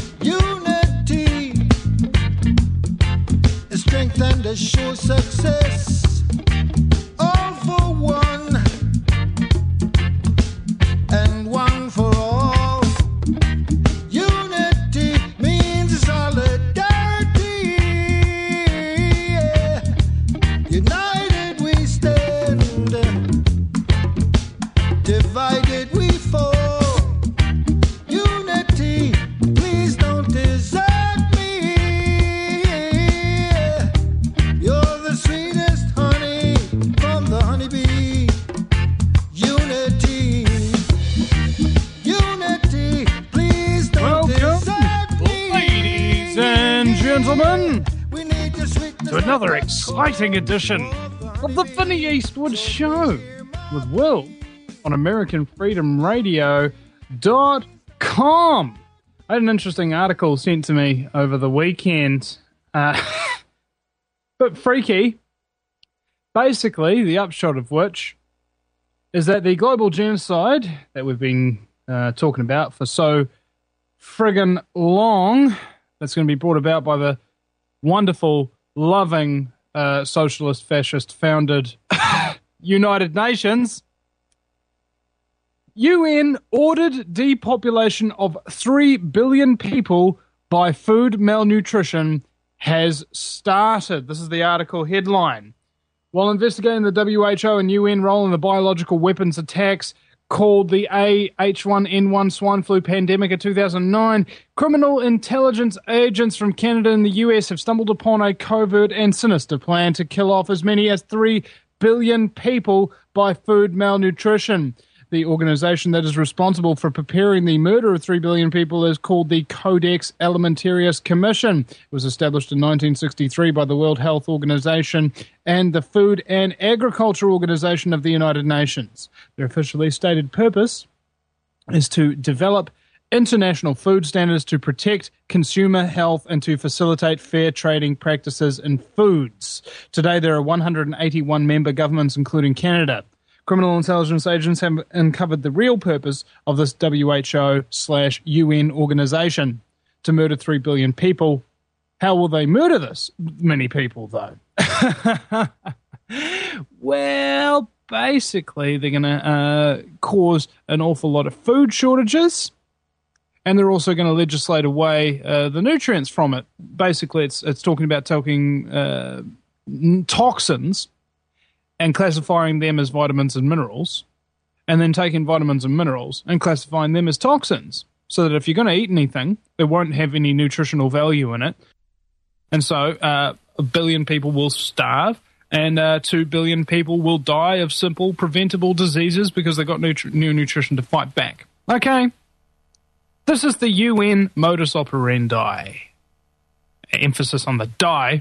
Unity is strength and a sure success. All for one and one for all. Unity means solidarity. Yeah. United we stand, divided we fall. Unity, please don't desert me. You're the sweetest honey from the honeybee. Unity, unity, please don't desert me. Ladies and gentlemen, We need your sweetness to another exciting edition of the Vinnie Eastwood Show with Will on AmericanFreedomRadio.com. I had an interesting article sent to me over the weekend, but freaky. Basically, the upshot of which is that the global genocide that we've been talking about for so friggin' long, that's going to be brought about by the wonderful, loving, socialist, fascist-founded United Nations. UN ordered depopulation of 3 billion people by food malnutrition has started. This is the article headline. While investigating the WHO and UN role in the biological weapons attacks called the H1N1 swine flu pandemic of 2009, criminal intelligence agents from Canada and the US have stumbled upon a covert and sinister plan to kill off as many as 3 billion people by food malnutrition. The organization that is responsible for preparing the murder of 3 billion people is called the Codex Alimentarius Commission. It was established in 1963 by the World Health Organization and the Food and Agriculture Organization of the United Nations. Their officially stated purpose is to develop international food standards to protect consumer health and to facilitate fair trading practices in foods. Today, there are 181 member governments, including Canada. Criminal intelligence agents have uncovered the real purpose of this WHO/UN organization, to murder 3 billion people. How will they murder this many people, though? Well, basically, they're going to cause an awful lot of food shortages, and they're also going to legislate away the nutrients from it. Basically, it's talking about taking toxins and classifying them as vitamins and minerals, and then taking vitamins and minerals and classifying them as toxins, so that if you're going to eat anything, it won't have any nutritional value in it. And so 1 billion people will starve, and 2 billion people will die of simple preventable diseases because they've got new nutrition to fight back. Okay. This is the UN modus operandi. Emphasis on the die.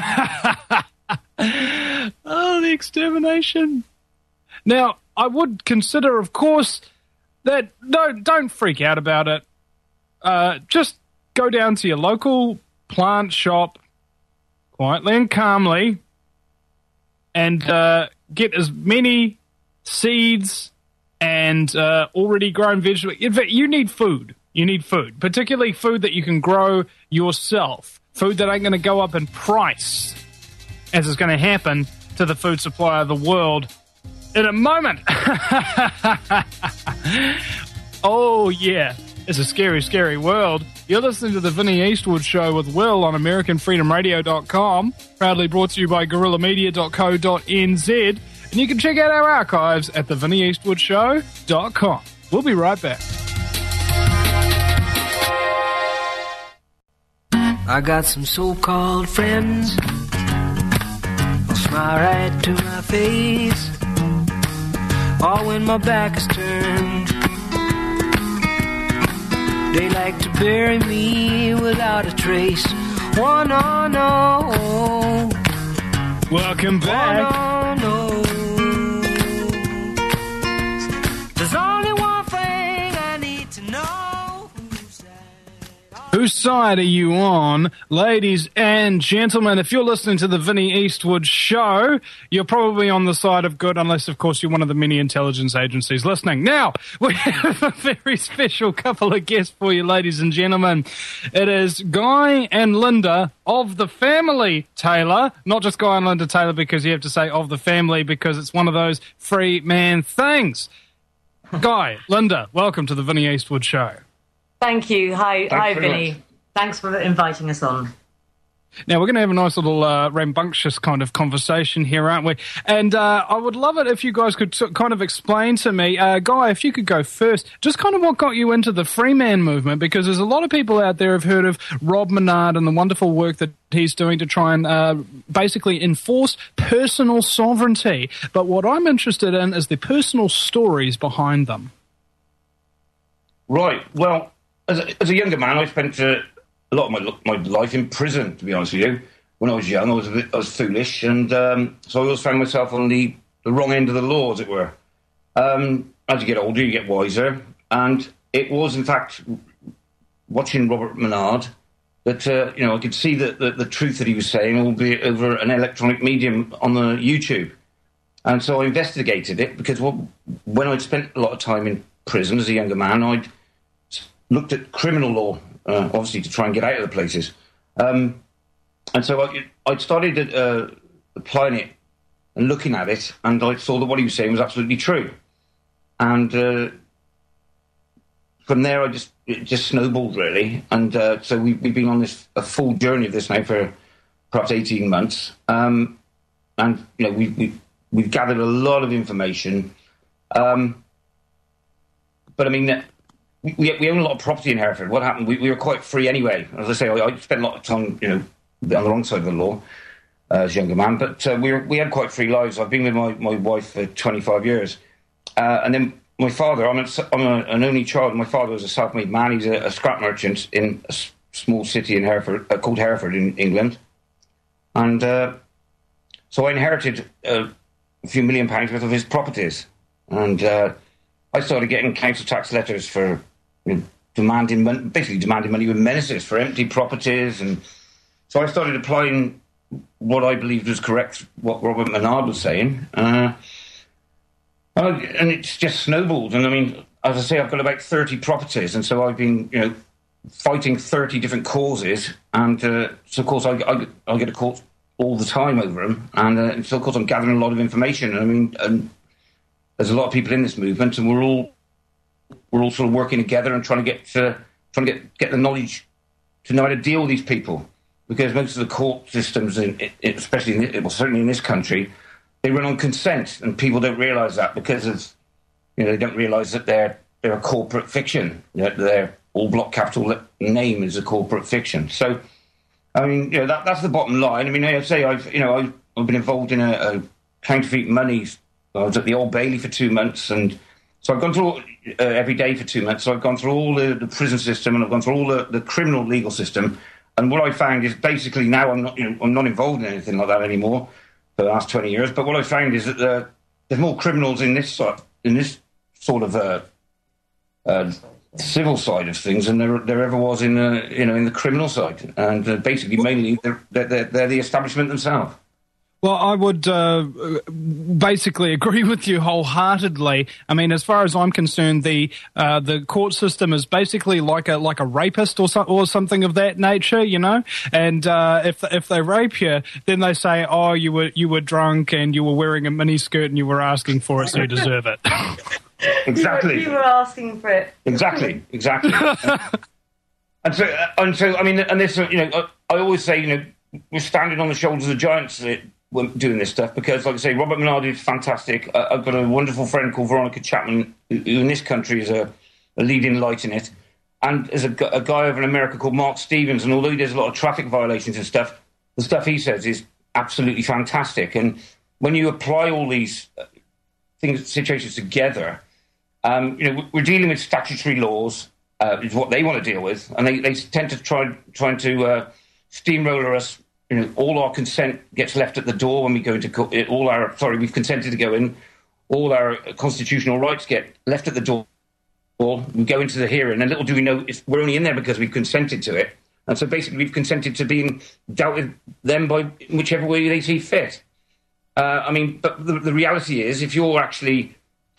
Oh, the extermination. Now, I would consider, of course, that don't freak out about it. Just go down to your local plant shop quietly and calmly and get as many seeds and already grown vegetables. In fact, you need food. You need food, particularly food that you can grow yourself. Food that ain't going to go up in price, as is going to happen to the food supply of the world in a moment. Oh, yeah. It's a scary, scary world. You're listening to the Vinnie Eastwood Show with Will on AmericanFreedomRadio.com, proudly brought to you by GorillaMedia.co.nz, and you can check out our archives at theVinnieEastwoodShow.com. We'll be right back. I got some so-called friends, smile right to my face, all when my back is turned. They like to bury me without a trace. Oh, no, no. Welcome back. Oh, no, no. There's only one thing I need to know. Whose side are you on? Ladies and gentlemen, if you're listening to the Vinnie Eastwood Show, you're probably on the side of good, unless, of course, you're one of the many intelligence agencies listening. Now, we have a very special couple of guests for you, ladies and gentlemen. It is Guy and Linda of the family Taylor. Not just Guy and Linda Taylor because you have to say of the family because it's one of those free man things. Guy, Linda, welcome to the Vinnie Eastwood Show. Thank you. Hi, Vinny. Much. Thanks for inviting us on. Now, we're going to have a nice little rambunctious kind of conversation here, aren't we? And I would love it if you guys could kind of explain to me, Guy, if you could go first, just kind of what got you into the free man movement, because there's a lot of people out there who've heard of Rob Menard and the wonderful work that he's doing to try and basically enforce personal sovereignty. But what I'm interested in is the personal stories behind them. Right. Well, as a younger man, I spent a lot of my life in prison, to be honest with you. When I was young, I was foolish, and so I always found myself on the wrong end of the law, as it were. As you get older, you get wiser, and it was, in fact, watching Robert Menard that I could see the truth that he was saying, albeit over an electronic medium on the YouTube. And so I investigated it, because when I'd spent a lot of time in prison as a younger man, I'd looked at criminal law, obviously, to try and get out of the places. And so I started applying it and looking at it, and I saw that what he was saying was absolutely true. And from there, it just snowballed, really. And so we've been on a full journey of this now for perhaps 18 months. And, we've gathered a lot of information. But, I mean, we own a lot of property in Hereford. What happened? We were quite free anyway. As I say, I spent a lot of time, on the wrong side of the law as a younger man. But we had quite free lives. I've been with my wife for 25 years. And then my father, I'm an only child. My father was a self-made man. He's a scrap merchant in a small city in Hereford, called Hereford in England. And so I inherited a few £1 million worth of his properties. And I started getting council tax letters for demanding money with menaces for empty properties. And so I started applying what I believed was correct, what Robert Menard was saying. And it's just snowballed. And I mean, as I say, I've got about 30 properties. And so I've been, fighting 30 different causes. And so, of course, I get a court all the time over them. And so, of course, I'm gathering a lot of information. I mean, there's a lot of people in this movement, and we're all sort of working together and trying to get the knowledge to know how to deal with these people, because most of the court systems, certainly in this country, they run on consent, and people don't realise that because of they don't realise that they're a corporate fiction. Their all block capital name is a corporate fiction. So, I mean, that's the bottom line. I mean, I'd say I've been involved in a counterfeit money. I was at the Old Bailey for 2 months, and so I've gone through every day for 2 months. So I've gone through all the prison system, and I've gone through all the criminal legal system. And what I found is basically now I'm not involved in anything like that anymore for the last 20 years. But what I found is that there's more criminals in this sort of civil side of things than there ever was in the criminal side. And basically, mainly they're the establishment themselves. Well, I would basically agree with you wholeheartedly. I mean, as far as I'm concerned, the court system is basically like a rapist or something of that nature, And if they rape you, then they say, "Oh, you were drunk and you were wearing a miniskirt and you were asking for it, so you deserve it." Exactly. You were asking for it. Exactly. and so I mean, and this, I always say, we're standing on the shoulders of giants doing this stuff, because, like I say, Robert Menard is fantastic. I've got a wonderful friend called Veronica Chapman, who in this country is a leading light in it. And there's a guy over in America called Mark Stevens, and although he does a lot of traffic violations and stuff, the stuff he says is absolutely fantastic. And when you apply all these situations together, we're dealing with statutory laws, is what they want to deal with, and they tend to trying to steamroller us. All our consent gets left at the door when we go into court. We've consented to go in. All our constitutional rights get left at the door Or we go into the hearing, and little do we know, we're only in there because we've consented to it. And so basically we've consented to being dealt with them by whichever way they see fit. But the reality is, if you're actually,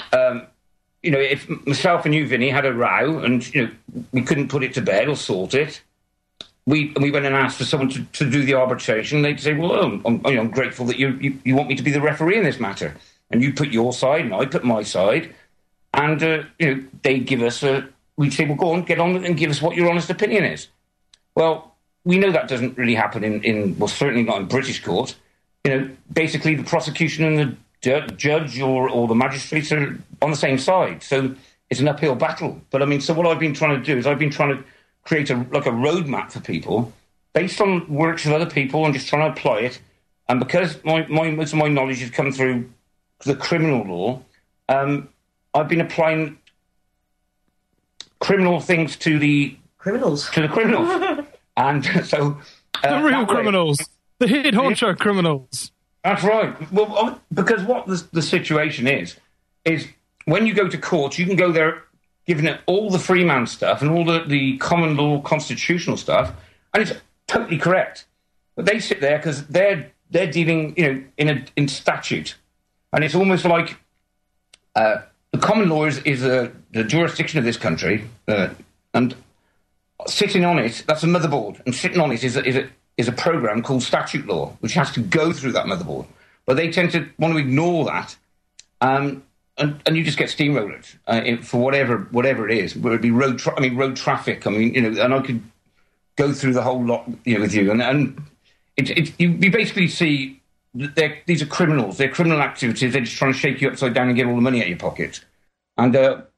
if myself and you, Vinny, had a row and, we couldn't put it to bed or sort it, we went and asked for someone to do the arbitration, they'd say, well, I'm grateful that you want me to be the referee in this matter. And you put your side and I put my side. And, they'd give us we'd say, well, go on, get on and give us what your honest opinion is. Well, we know that doesn't really happen certainly not in British court. Basically the prosecution and the judge or the magistrates are on the same side. So it's an uphill battle. But so what I've been trying to do is I've been trying to create a roadmap for people based on works of other people and just trying to apply it. And because most of my knowledge has come through the criminal law, I've been applying criminal things to the criminals. And so... the real criminals. The head honcho criminals. That's right. Well, because what the situation is when you go to court, you can go there giving it all the free man stuff and all the common law constitutional stuff, and it's totally correct. But they sit there because they're dealing, in statute. And it's almost like the common law is the jurisdiction of this country, and sitting on it, that's a motherboard, and sitting on it is a program called statute law, which has to go through that motherboard. But they tend to want to ignore that, and you just get steamrolled for whatever it is, whether it be road traffic. And I could go through the whole lot, with you, and you basically see that these are criminals. They're criminal activities. They're just trying to shake you upside down and get all the money out of your pocket. And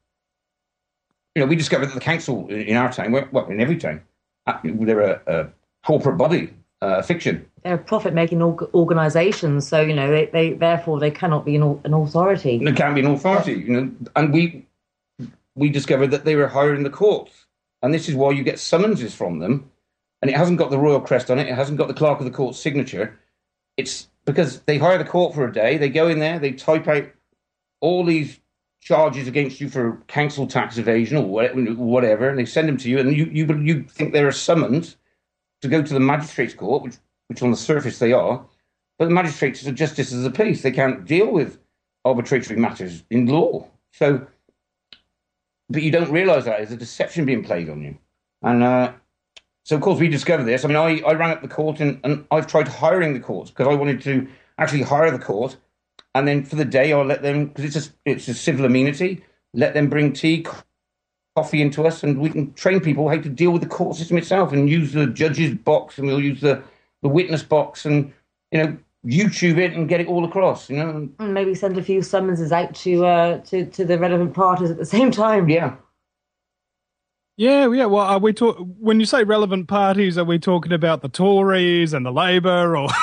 we discovered that the council in our town, in every town, they're a corporate body, fiction. They're profit-making organisations, so they therefore they cannot be an authority. They can't be an authority, And we discovered that they were hiring the courts, and this is why you get summonses from them, and it hasn't got the royal crest on it. It hasn't got the clerk of the court's signature. It's because they hire the court for a day. They go in there, they type out all these charges against you for council tax evasion or whatever, and they send them to you, and you think they're summoned to go to the magistrates' court, which on the surface they are, but the magistrates are justices of the peace. They can't deal with arbitrary matters in law. So, but you don't realise that there's a deception being played on you. And so, of course, we discovered this. I rang up the court and I've tried hiring the courts because I wanted to actually hire the court, and then for the day I'll let them, because it's a civil amenity, let them bring tea, coffee into us, and we can train people how to deal with the court system itself and use the judge's box, and we'll use the witness box, and YouTube it and get it all across. And maybe send a few summonses out to the relevant parties at the same time. Yeah. Yeah. Well, are we when you say relevant parties, are we talking about the Tories and the Labour, or?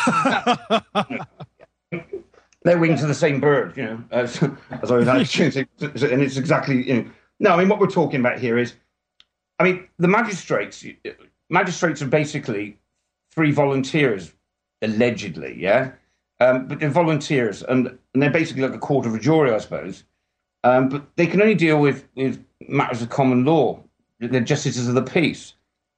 They're wings of the same bird, as I was actually, and it's exactly, No, what we're talking about here is, the magistrates are basically free volunteers, allegedly, yeah? But they're volunteers, and they're basically like a court of a jury, I suppose. But they can only deal with matters of common law. They're justices of the peace.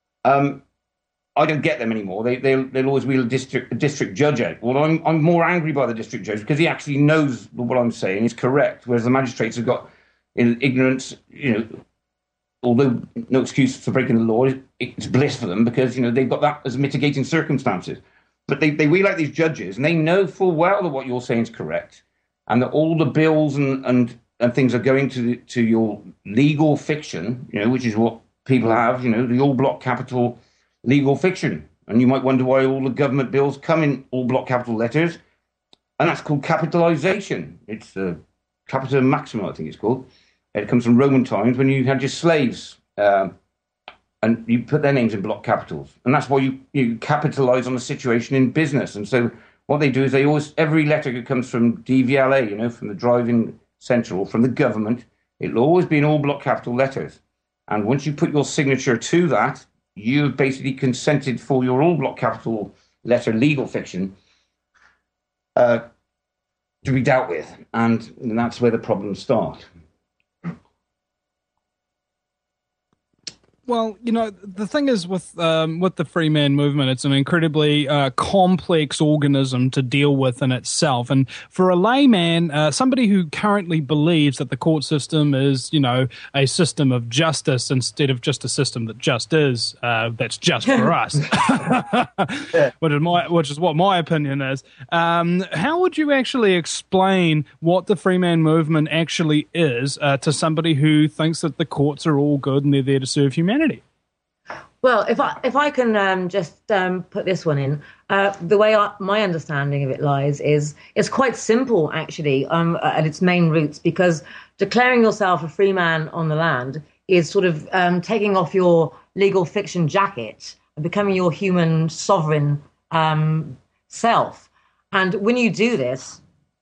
I don't get them anymore. They'll always wheel a district judge out. Well, I'm more angry by the district judge because he actually knows what I'm saying is correct, whereas the magistrates have got ignorance, although no excuse for breaking the law, it's bliss for them because, they've got that as mitigating circumstances. But they wheel out these judges, and they know full well that what you're saying is correct, and that all the bills and things are going to your legal fiction, which is what people have, the all block capital legal fiction. And you might wonder why all the government bills come in all block capital letters, and that's called capitalisation. It's Capita Maxima, I think it's called. It comes from Roman times when you had your slaves, and you put their names in block capitals. And that's why you capitalise on the situation in business. And so what they do is every letter that comes from DVLA, from the driving central, from the government, it'll always be in all block capital letters. And once you put your signature to that, you've basically consented for your all block capital letter legal fiction to be dealt with. And that's where the problems start. Well, the thing is with the free man movement, it's an incredibly complex organism to deal with in itself. And for a layman, somebody who currently believes that the court system is, a system of justice instead of just a system that just is, that's just for us, which is what my opinion is. How would you actually explain what the free man movement actually is to somebody who thinks that the courts are all good and they're there to serve humanity? Well, if I can just put this one in, the way my understanding of it lies is it's quite simple, actually, at its main roots, because declaring yourself a free man on the land is sort of taking off your legal fiction jacket and becoming your human sovereign self. And when you do this,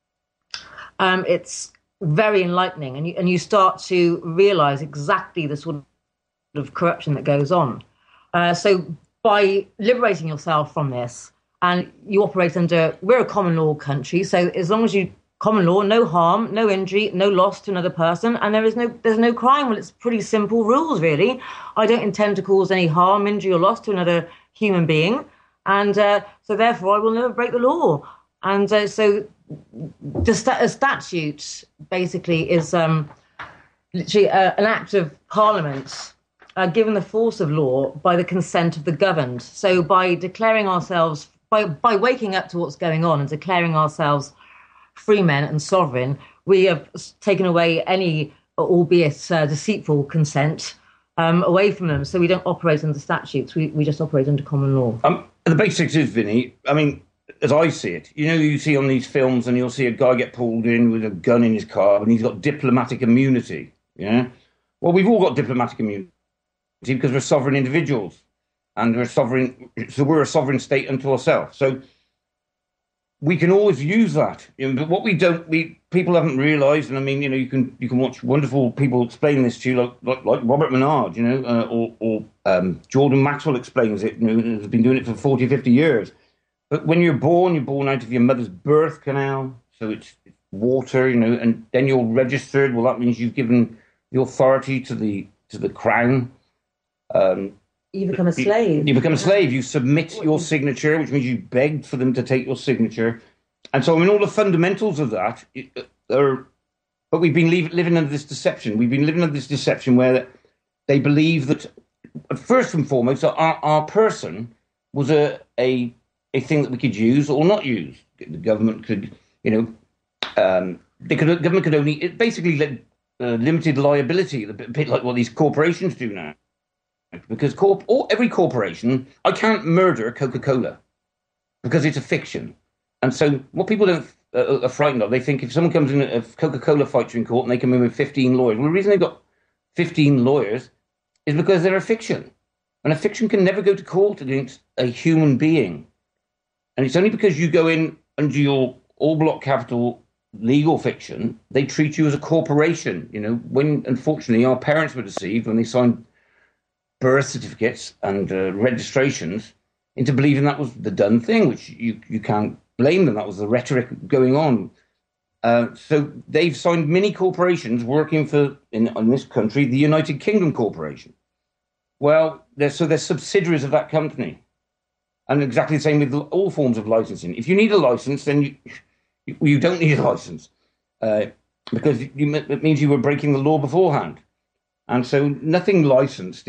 it's very enlightening, and you start to realize exactly the sort of corruption that goes on. So by liberating yourself from this, and you operate we're a common law country, so as long as you common law, no harm, no injury, no loss to another person, and there's no crime. Well, it's pretty simple rules, really. I don't intend to cause any harm, injury, or loss to another human being, and so therefore I will never break the law. And so the statute basically is literally an act of Parliament given the force of law by the consent of the governed. So by declaring ourselves, by waking up to what's going on and declaring ourselves free men and sovereign, we have taken away any, albeit deceitful, consent away from them. So we don't operate under statutes. We just operate under common law. The basics is, Vinny, I mean, as I see it, you see on these films and you'll see a guy get pulled in with a gun in his car and he's got diplomatic immunity, yeah? Well, we've all got diplomatic immunity because we're sovereign individuals and we're a sovereign state unto ourselves. So we can always use that. But what people haven't realised, and I mean, you can watch wonderful people explain this to you, like Robert Menard, or Jordan Maxwell explains it, has been doing it for 40, 50 years. But when you're born out of your mother's birth canal, so it's water, and then you're registered. Well, that means you've given the authority to the crown. You become a slave. You become a slave. You submit your signature, which means you begged for them to take your signature. And so, I mean, all the fundamentals of that are... But we've been living under this deception. We've been living under this deception where they believe that, first and foremost, our person was a thing that we could use or not use. The government could, government could only... It basically limited liability, a bit like what these corporations do now. Because every corporation, I can't murder Coca-Cola because it's a fiction. And so what people are frightened of, they think if someone comes in, if Coca-Cola fights you in court and they come in with 15 lawyers, well, the reason they've got 15 lawyers is because they're a fiction. And a fiction can never go to court against a human being. And it's only because you go in under your all-block capital legal fiction, they treat you as a corporation. When, unfortunately, our parents were deceived when they signed birth certificates and registrations into believing that was the done thing, which you can't blame them. That was the rhetoric going on. So they've signed mini corporations working for, in this country, the United Kingdom Corporation. Well, they're subsidiaries of that company. And exactly the same with all forms of licensing. If you need a license, then you don't need a license because it means you were breaking the law beforehand. And so nothing licensed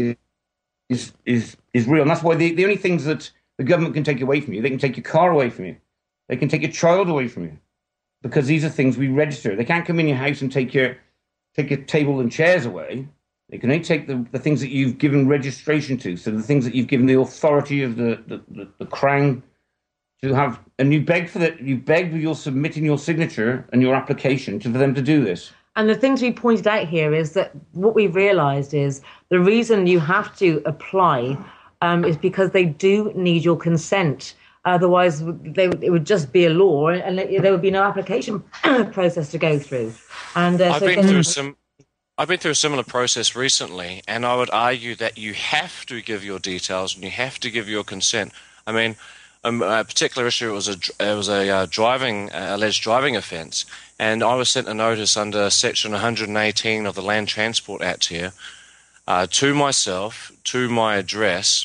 is real. And that's why the only things that the government can take away from you, they can take your car away from you. They can take your child away from you because these are things we register. They can't come in your house and take your table and chairs away. They can only take the things that you've given registration to, so the things that you've given the authority of the crown to have. And you beg for that. You begged with your submitting your signature and your application for them to do this. And the things we pointed out here is that what we've realised is the reason you have to apply is because they do need your consent. Otherwise, it would just be a law and there would be no application process to go through. And I've been through a similar process recently, and I would argue that you have to give your details and you have to give your consent. I mean, a particular issue was a alleged driving offence, and I was sent a notice under Section 118 of the Land Transport Act here, to myself, to my address,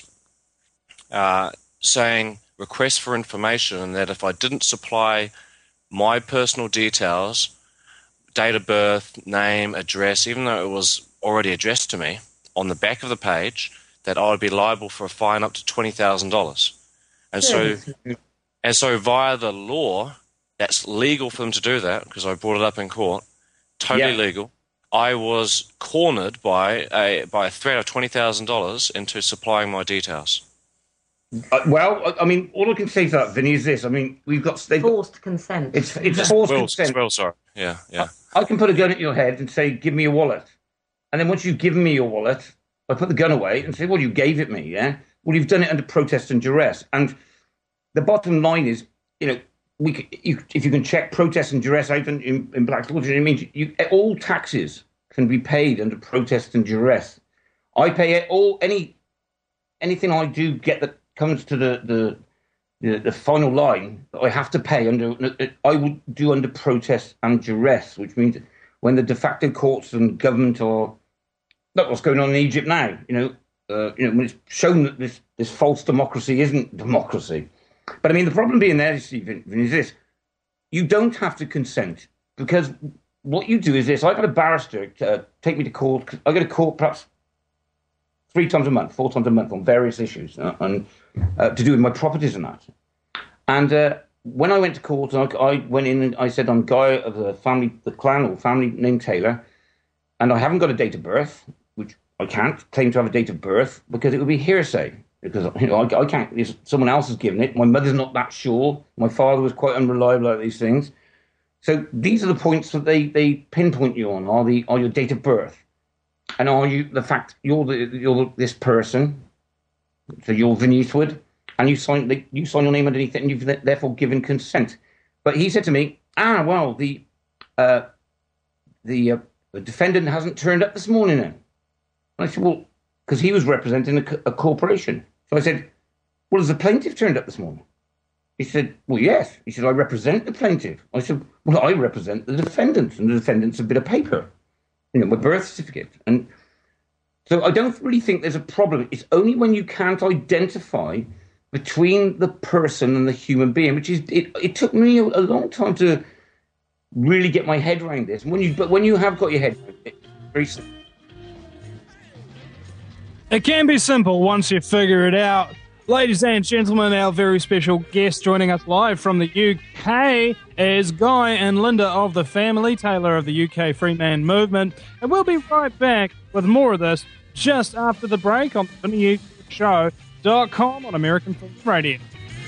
saying request for information, and that if I didn't supply my personal details, date of birth, name, address, even though it was already addressed to me, on the back of the page, that I would be liable for a fine up to $20,000. And so via the law, that's legal for them to do that, because I brought it up in court, totally legal. I was cornered by a threat of $20,000 into supplying my details. Well, I mean, all I can say to that, Vinny, is this. I mean, forced consent. It's forced consent. Well, sorry. Yeah. I can put a gun at your head and say, give me your wallet. And then once you've given me your wallet, I put the gun away and say, well, you gave it me, yeah? Well, you've done it under protest and duress. And the bottom line is, you know, if you can check protest and duress out in Black's Law, it means all taxes can be paid under protest and duress. I pay anything I do get that comes to the final line that I have to pay I would do under protest and duress, which means when the de facto courts and government are, look what's going on in Egypt now, when it's shown that this false democracy isn't democracy. But I mean, the problem being there, Stephen, is this: you don't have to consent, because what you do is this. I've got a barrister take me to court. I go to court perhaps 3 times a month, 4 times a month on various issues and to do with my properties and that. And when I went to court, I went in and I said, I'm Guy of the clan or family named Taylor, and I haven't got a date of birth, which I can't claim to have a date of birth because it would be hearsay. Because I can't. Someone else has given it. My mother's not that sure. My father was quite unreliable at these things. So these are the points that they pinpoint you on: are your date of birth, and are you the fact you're this person. So you're Vin Eastwood, and you sign your name underneath it, and you've therefore given consent. But he said to me, well, the defendant hasn't turned up this morning then. And I said, well, because he was representing a corporation. So I said, well, has the plaintiff turned up this morning? He said, well, yes. He said, I represent the plaintiff. I said, well, I represent the defendant, and the defendant's a bit of paper, my birth certificate. And so I don't really think there's a problem. It's only when you can't identify between the person and the human being, which is, it took me a long time to really get my head around this. But when you have got your head around it, it's very simple. It can be simple once you figure it out. Ladies and gentlemen, our very special guest joining us live from the UK is Guy and Linda of the Family Taylor of the UK Free Man Movement. And we'll be right back with more of this just after the break on the VinnyShow.com on American Film Radio.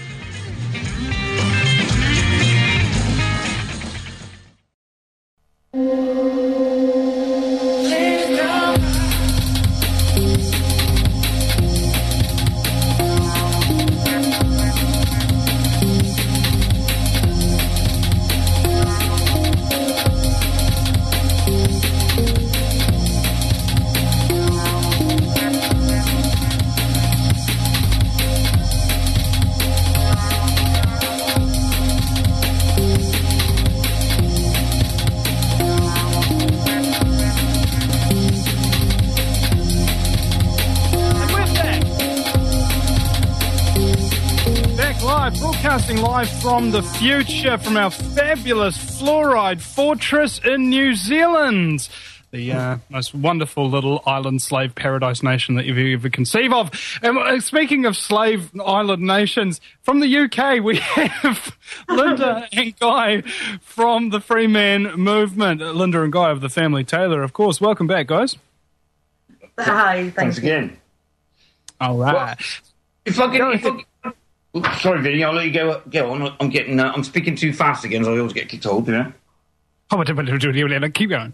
Broadcasting live from the future from our fabulous Fluoride Fortress in New Zealand, the most wonderful little island slave paradise nation that you've ever conceive of. And speaking of slave island nations, from the UK we have Linda and Guy from the Free Man Movement. Linda and Guy of the Family Taylor, of course. Welcome back, guys. Hi, Thanks again. All right. Well, sorry, Vinny, I'll let you go on. I'm speaking too fast again, as I always get told, Oh, keep going.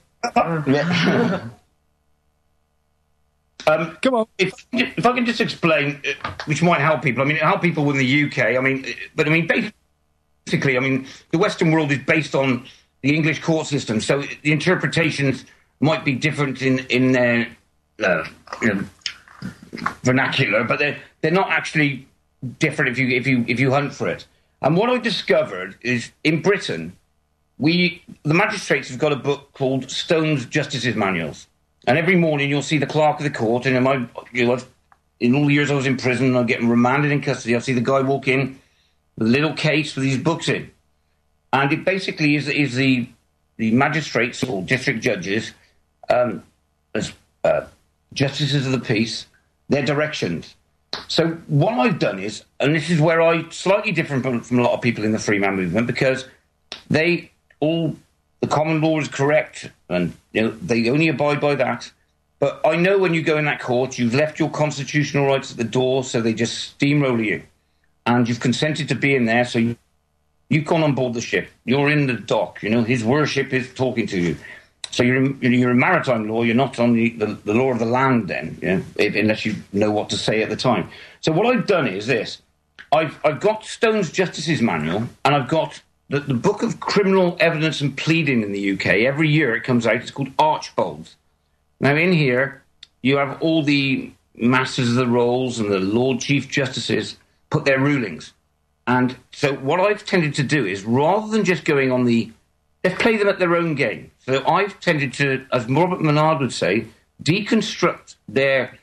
Come on. If I can just explain, which might help people. I mean, help people in the UK. Basically, the Western world is based on the English court system, so the interpretations might be different in their vernacular, but they're not actually different if you hunt for it. And what I discovered is in Britain, the magistrates have got a book called Stone's Justices Manuals, And every morning you'll see the clerk of the court, and in all the years I was in prison, I'm getting remanded in custody, I'll see the guy walk in with a little case with his books in. And it basically is the magistrates or district judges, as justices of the peace, their directions. So what I've done is, and this is where I slightly different from a lot of people in the free man movement, because the common law is correct, and they only abide by that. But I know when you go in that court, you've left your constitutional rights at the door, so they just steamroller you, and you've consented to be in there, so you've gone on board the ship. You're in the dock. His worship is talking to you. So you're in maritime law. You're not on the law of the land then, unless you know what to say at the time. So what I've done is this. I've got Stone's Justice's Manual, and I've got the Book of Criminal Evidence and Pleading in the UK. Every year it comes out. It's called Archbold. Now in here, you have all the Masters of the Rolls and the Lord Chief Justices put their rulings. And so what I've tended to do is, rather than just going on let's play them at their own game. So I've tended to, as Robert Menard would say, deconstruct their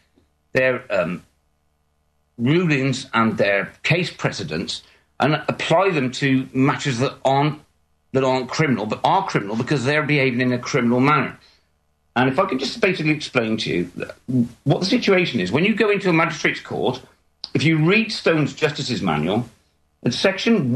rulings and their case precedents and apply them to matters that aren't criminal, but are criminal because they're behaving in a criminal manner. And if I can just basically explain to you what the situation is. When you go into a magistrate's court, if you read Stone's Justice's Manual, at section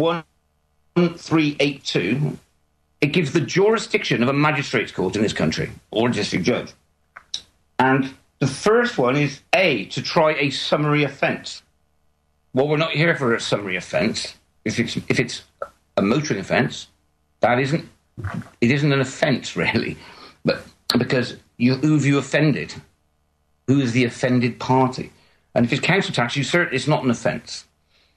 1382, it gives the jurisdiction of a magistrate's court in this country, or a district judge. And the first one is A, to try a summary offence. Well, we're not here for a summary offence. If it's a motoring offence, it isn't an offence, really. But because who have you offended? Who is the offended party? And if it's council tax, it's not an offence.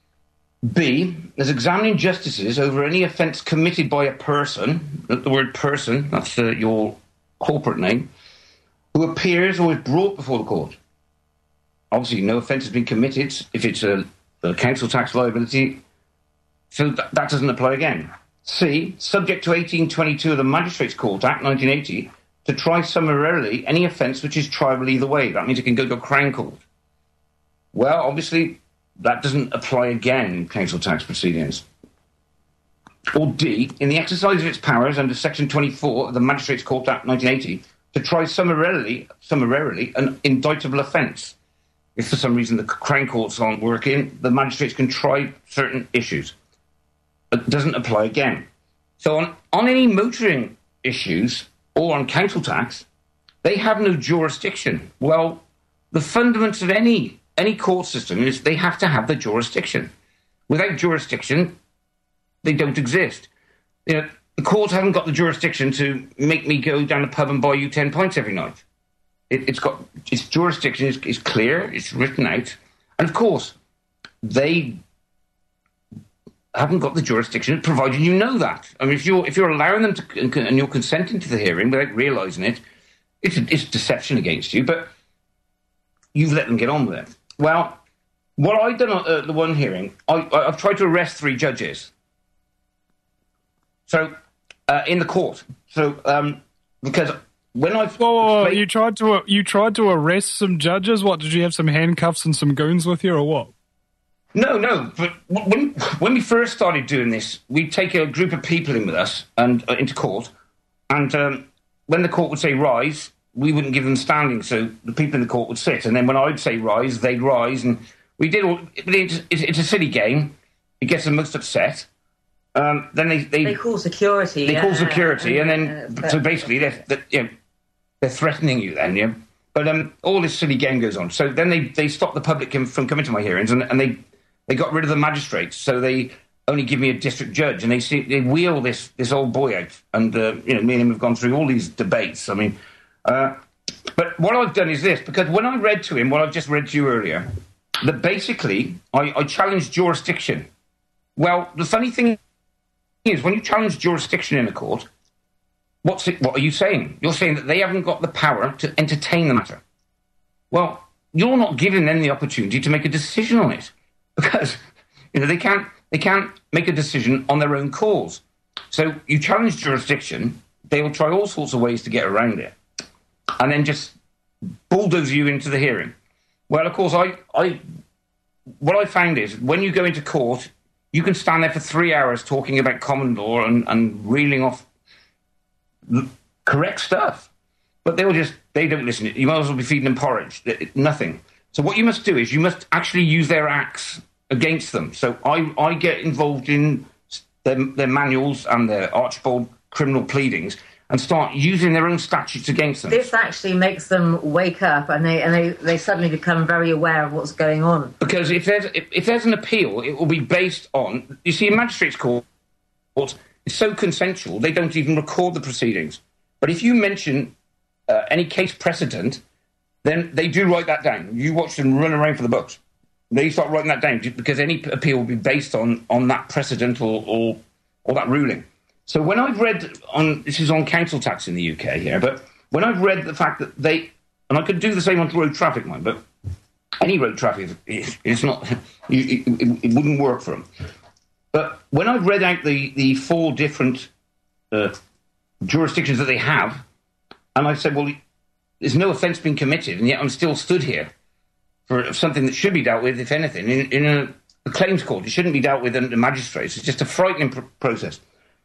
B, as examining justices over any offence committed by a person, the word person, that's your corporate name, who appears or is brought before the court. Obviously, no offence has been committed if it's a council tax liability, so that doesn't apply again. C, subject to 1822 of the Magistrates Court Act 1980, to try summarily any offence which is triable either way. That means it can go to a Crown Court. Well, obviously, that doesn't apply again in council tax proceedings. Or D, in the exercise of its powers under Section 24 of the Magistrates Court Act 1980, to try summarily an indictable offence. If for some reason the Crown Courts aren't working, the magistrates can try certain issues. It doesn't apply again. So on any motoring issues or on council tax, they have no jurisdiction. Well, the fundament of any court system is they have to have the jurisdiction. Without jurisdiction, they don't exist. The courts haven't got the jurisdiction to make me go down the pub and buy you 10 pints every night. Its jurisdiction is clear, it's written out, and of course, they haven't got the jurisdiction, provided you know that. I mean, if you're allowing them to, and you're consenting to the hearing without realising it, it's deception against you, but you've let them get on with it. Well, what I've done at the one hearing, I've tried to arrest 3 judges. So, in the court. So, because when I've... you tried to arrest some judges? What, did you have some handcuffs and some goons with you, or what? No, but when we first started doing this, we'd take a group of people in with us and into court, and when the court would say rise, we wouldn't give them standing, so the people in the court would sit, and then when I'd say rise, they'd rise, and we did all... It's a silly game. It gets them most upset. Then they call security. They call security, and then so basically they're threatening you then, yeah. But all this silly game goes on. So then they stop the public from coming to my hearings, and they got rid of the magistrates, so they only give me a district judge, and they wheel this old boy out, and me and him have gone through all these debates. I mean, but what I've done is this, because when I read to him what I've just read to you earlier, that basically I challenged jurisdiction. Well, the funny thing is, when you challenge jurisdiction in a court, what are you saying? You're saying that they haven't got the power to entertain the matter. Well, you're not giving them the opportunity to make a decision on it, because they can't make a decision on their own cause. So you challenge jurisdiction, they will try all sorts of ways to get around it, and then just bulldoze you into the hearing. Well, of course, what I found is when you go into court, you can stand there for 3 hours talking about common law and reeling off correct stuff. But they don't listen. You might as well be feeding them porridge. Nothing. So what you must do is you must actually use their acts against them. So I get involved in their manuals and their Archibald criminal pleadings and start using their own statutes against them. This actually makes them wake up and they suddenly become very aware of what's going on. Because if there's an appeal, it will be based on... You see, a magistrate's court is so consensual, they don't even record the proceedings. But if you mention any case precedent, then they do write that down. You watch them run around for the books. They start writing that down because any appeal will be based on that precedent or that ruling. So when I've read this is on council tax in the UK here, but when I've read the fact that and I could do the same on road traffic, mind, but any road traffic is not, it wouldn't work for them. But when I've read out the 4 different jurisdictions that they have, and I've said, well, there's no offence been committed, and yet I'm still stood here for something that should be dealt with, if anything, in a claims court. It shouldn't be dealt with in the magistrates. It's just a frightening process.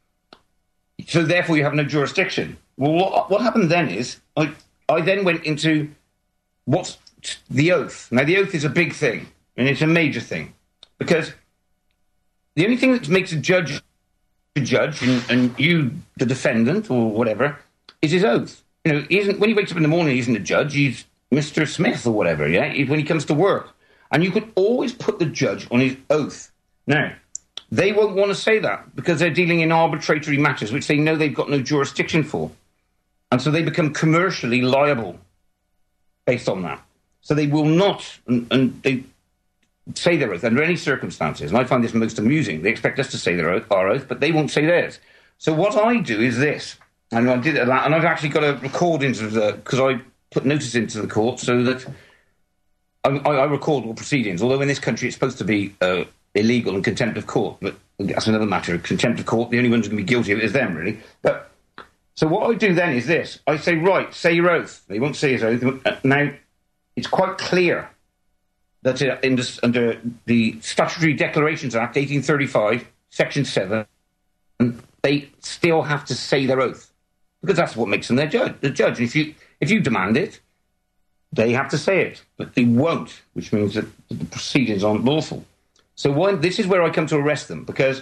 So therefore you have no jurisdiction. Well, what happened then is I then went into what's the oath. Now, the oath is a big thing, and it's a major thing, because the only thing that makes a judge and you, the defendant or whatever, is his oath. You know, when he wakes up in the morning, he isn't a judge, he's Mr. Smith or whatever, yeah, when he comes to work. And you could always put the judge on his oath. Now, they won't want to say that because they're dealing in arbitrary matters, which they know they've got no jurisdiction for. And so they become commercially liable based on that. So they will not, and they say their oath under any circumstances. And I find this most amusing. They expect us to say our oath, but they won't say theirs. So what I do is this, and I did it, and I've actually got a recordings of because I put notice into the court so that I record all proceedings, although in this country it's supposed to be illegal and contempt of court, but that's another matter. Contempt of court, the only ones who can be guilty of it is them, really. But so what I do then is this. I say, right, say your oath. They won't say his oath. Now, it's quite clear that under the Statutory Declarations Act, 1835, Section 7, they still have to say their oath, because that's what makes them the judge. And if you demand it, they have to say it, but they won't, which means that the proceedings aren't lawful. So this is where I come to arrest them, because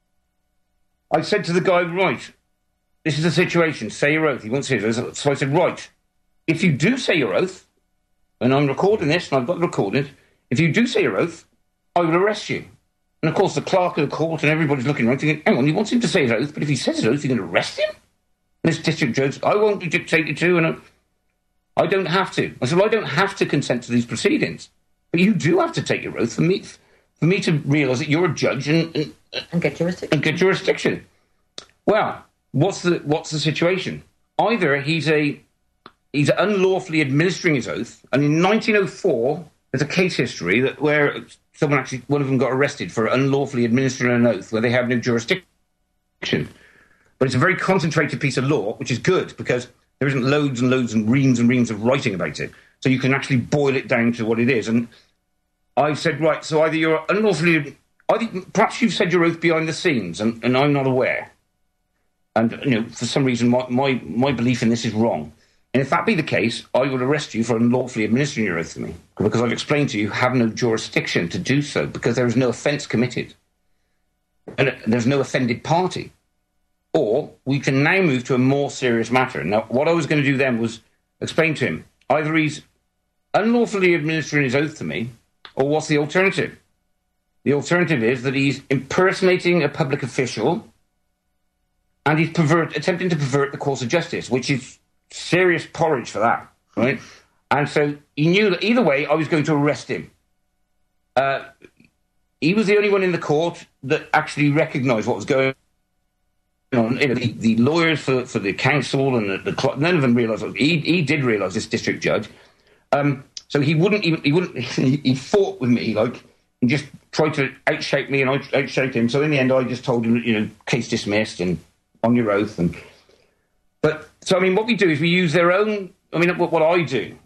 I said to the guy, right, this is the situation, say your oath. He won't say his oath. So I said, right, if you do say your oath, and I'm recording this, and I've got the recording, if you do say your oath, I will arrest you. And of course, the clerk of the court and everybody's looking around thinking, hang on, he wants him to say his oath, but if he says his oath, you're going to arrest him? And this district judge, I won't be dictated to, and I don't have to. I said, well, I don't have to consent to these proceedings, but you do have to take your oath for me to realise that you're a judge and get jurisdiction. And get jurisdiction. Well, what's the situation? Either he's unlawfully administering his oath, and in 1904 there's a case history where one of them got arrested for unlawfully administering an oath where they have no jurisdiction. But it's a very concentrated piece of law, which is good because there isn't loads and loads and reams of writing about it, so you can actually boil it down to what it is. And I said, right, so either you're unlawfully... perhaps you've said your oath behind the scenes, and I'm not aware. And, for some reason, my belief in this is wrong. And if that be the case, I will arrest you for unlawfully administering your oath to me, because I've explained to you have no jurisdiction to do so, because there is no offence committed. And there's no offended party. Or we can now move to a more serious matter. Now, what I was going to do then was explain to him, either he's unlawfully administering his oath to me, or what's the alternative? The alternative is that he's impersonating a public official and he's attempting to pervert the course of justice, which is serious porridge for that, right? And so he knew that either way I was going to arrest him. He was the only one in the court that actually recognised what was going on. The lawyers for the council and none of them realised. He did realise, this district judge. So he fought with me, and just tried to outshout me, and I outshout him. So in the end, I just told him, case dismissed and on your oath. What we do is we use their own. What I do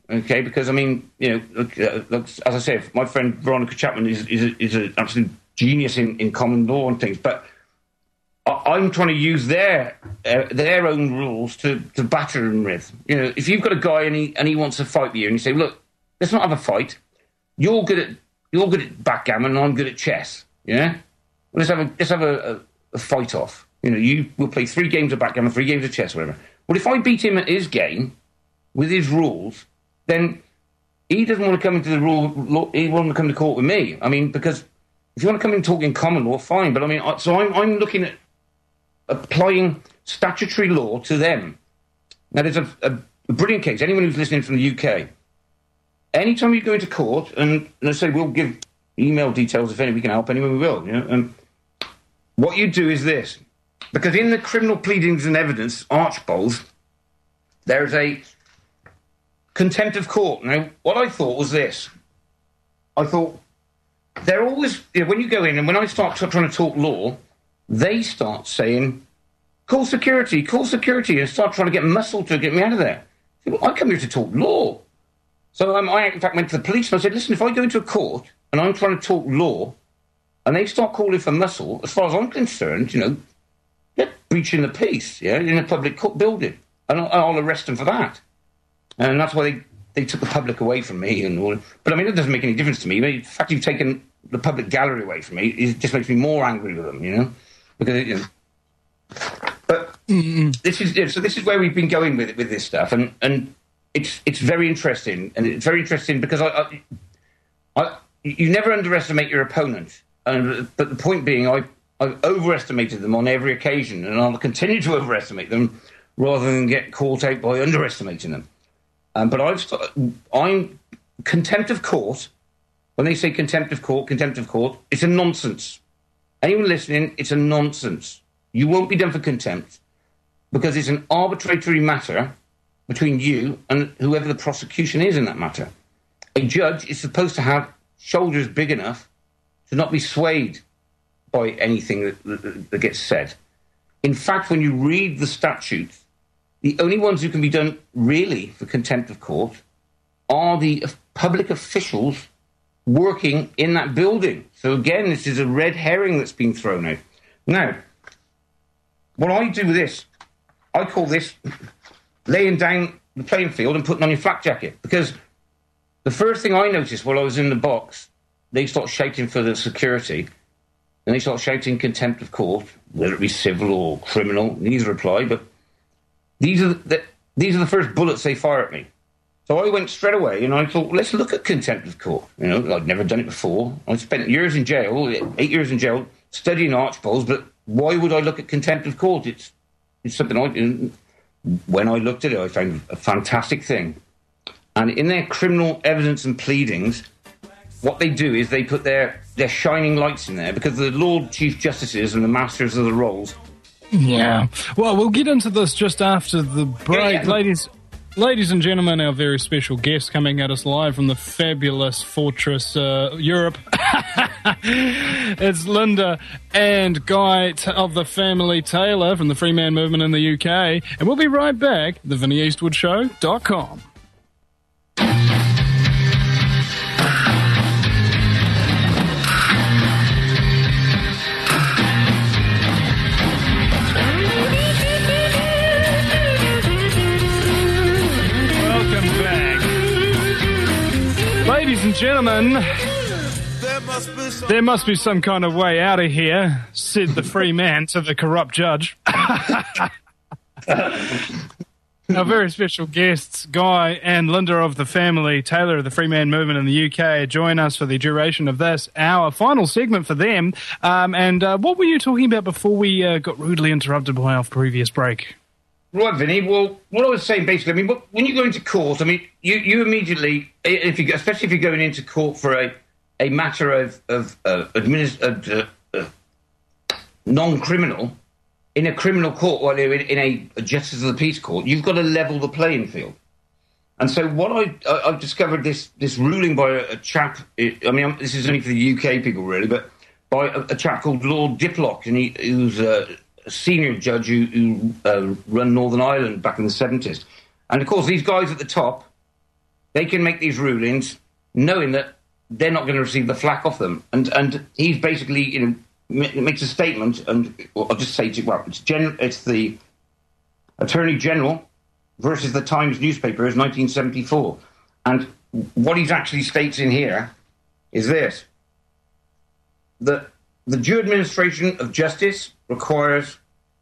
okay? Because, I mean, you know, as I said, my friend Veronica Chapman is an absolute genius in common law and things, but I'm trying to use their own rules to batter them with. You know, if you've got a guy and he wants to fight with you, and you say, look, let's not have a fight. You're good at backgammon, and I'm good at chess. Yeah, well, let's have a fight off. You know, we'll play 3 games of backgammon, 3 games of chess, whatever. Well, if I beat him at his game with his rules, then he doesn't want to come into the rule. He won't want to come to court with me. I mean, because if you want to come and talk in common law, fine. But I mean, so I'm looking at applying statutory law to them. Now, there's a brilliant case. Anyone who's listening from the UK, anytime you go into court, and let's say we'll give email details if we can help anyone, we will. You know, what you do is this. Because in the criminal pleadings and evidence, Archbold, there's a contempt of court. Now, what I thought was this. I thought, they're always, you know, when you go in, and when I start trying to talk law, they start saying, call security, and start trying to get muscle to get me out of there. Well, I come here to talk law. So I, in fact, went to the police and I said, listen, if I go into a court and I'm trying to talk law, and they start calling for muscle, as far as I'm concerned, you know, they're breaching the peace, yeah, in a public court building. And I'll arrest them for that. And that's why they took the public away from me. And all. But, I mean, it doesn't make any difference to me. The fact you've taken the public gallery away from me, it just makes me more angry with them, you know? Because, you know... But this is where we've been going with this stuff. And it's very interesting. And it's very interesting because you never underestimate your opponent. But the point being, I've overestimated them on every occasion, and I'll continue to overestimate them rather than get caught out by underestimating them. But I'm contempt of court. When they say contempt of court, it's a nonsense. Anyone listening, it's a nonsense. You won't be done for contempt because it's an arbitrary matter between you and whoever the prosecution is in that matter. A judge is supposed to have shoulders big enough to not be swayed by anything that gets said. In fact, when you read the statutes, the only ones who can be done really for contempt of court are the public officials working in that building. So again, this is a red herring that's been thrown out. Now, what I do with this, I call this laying down the playing field and putting on your flak jacket. Because the first thing I noticed while I was in the box, they start shouting for the security, and they start shouting contempt of court, whether it be civil or criminal. Neither apply, but these are the first bullets they fire at me. So I went straight away, and I thought, let's look at contempt of court. You know, I'd never done it before. I spent years in jail, 8 years in jail, studying archbows, but why would I look at contempt of court? It's something I didn't. When I looked at it, I found a fantastic thing. And in their criminal evidence and pleadings, what they do is they put their shining lights in there, because the Lord Chief Justices and the Masters of the Rolls. Yeah. Well, we'll get into this just after the break. Yeah. Ladies and gentlemen, our very special guest coming at us live from the fabulous Fortress Europe. It's Linda and Guy of the Family Taylor from the Free Man Movement in the UK. And we'll be right back, theVinnyEastwoodshow.com. Ladies and gentlemen, there must be some kind of way out of here, said the free man to the corrupt judge. Our very special guests, Guy and Linda of the Family Taylor of the Free Man Movement in the UK, join us for the duration of this, our final segment for them. And what were you talking about before we got rudely interrupted by our previous break? Right, Vinny. Well, what I was saying basically, I mean, when you go into court, I mean, you immediately, especially if you're going into court for a matter of non-criminal, in a criminal court, or in a justice of the peace court, you've got to level the playing field. And so what I've discovered this ruling by a chap, I mean, this is only for the UK people really, but by a chap called Lord Diplock, and who's a senior judge who run Northern Ireland back in the 70s. And of course, these guys at the top, they can make these rulings knowing that they're not going to receive the flack off them. And he's basically, makes a statement, and I'll just say, it's the Attorney General versus the Times newspaper is 1974. And what he actually states in here is this: that the due administration of justice requires,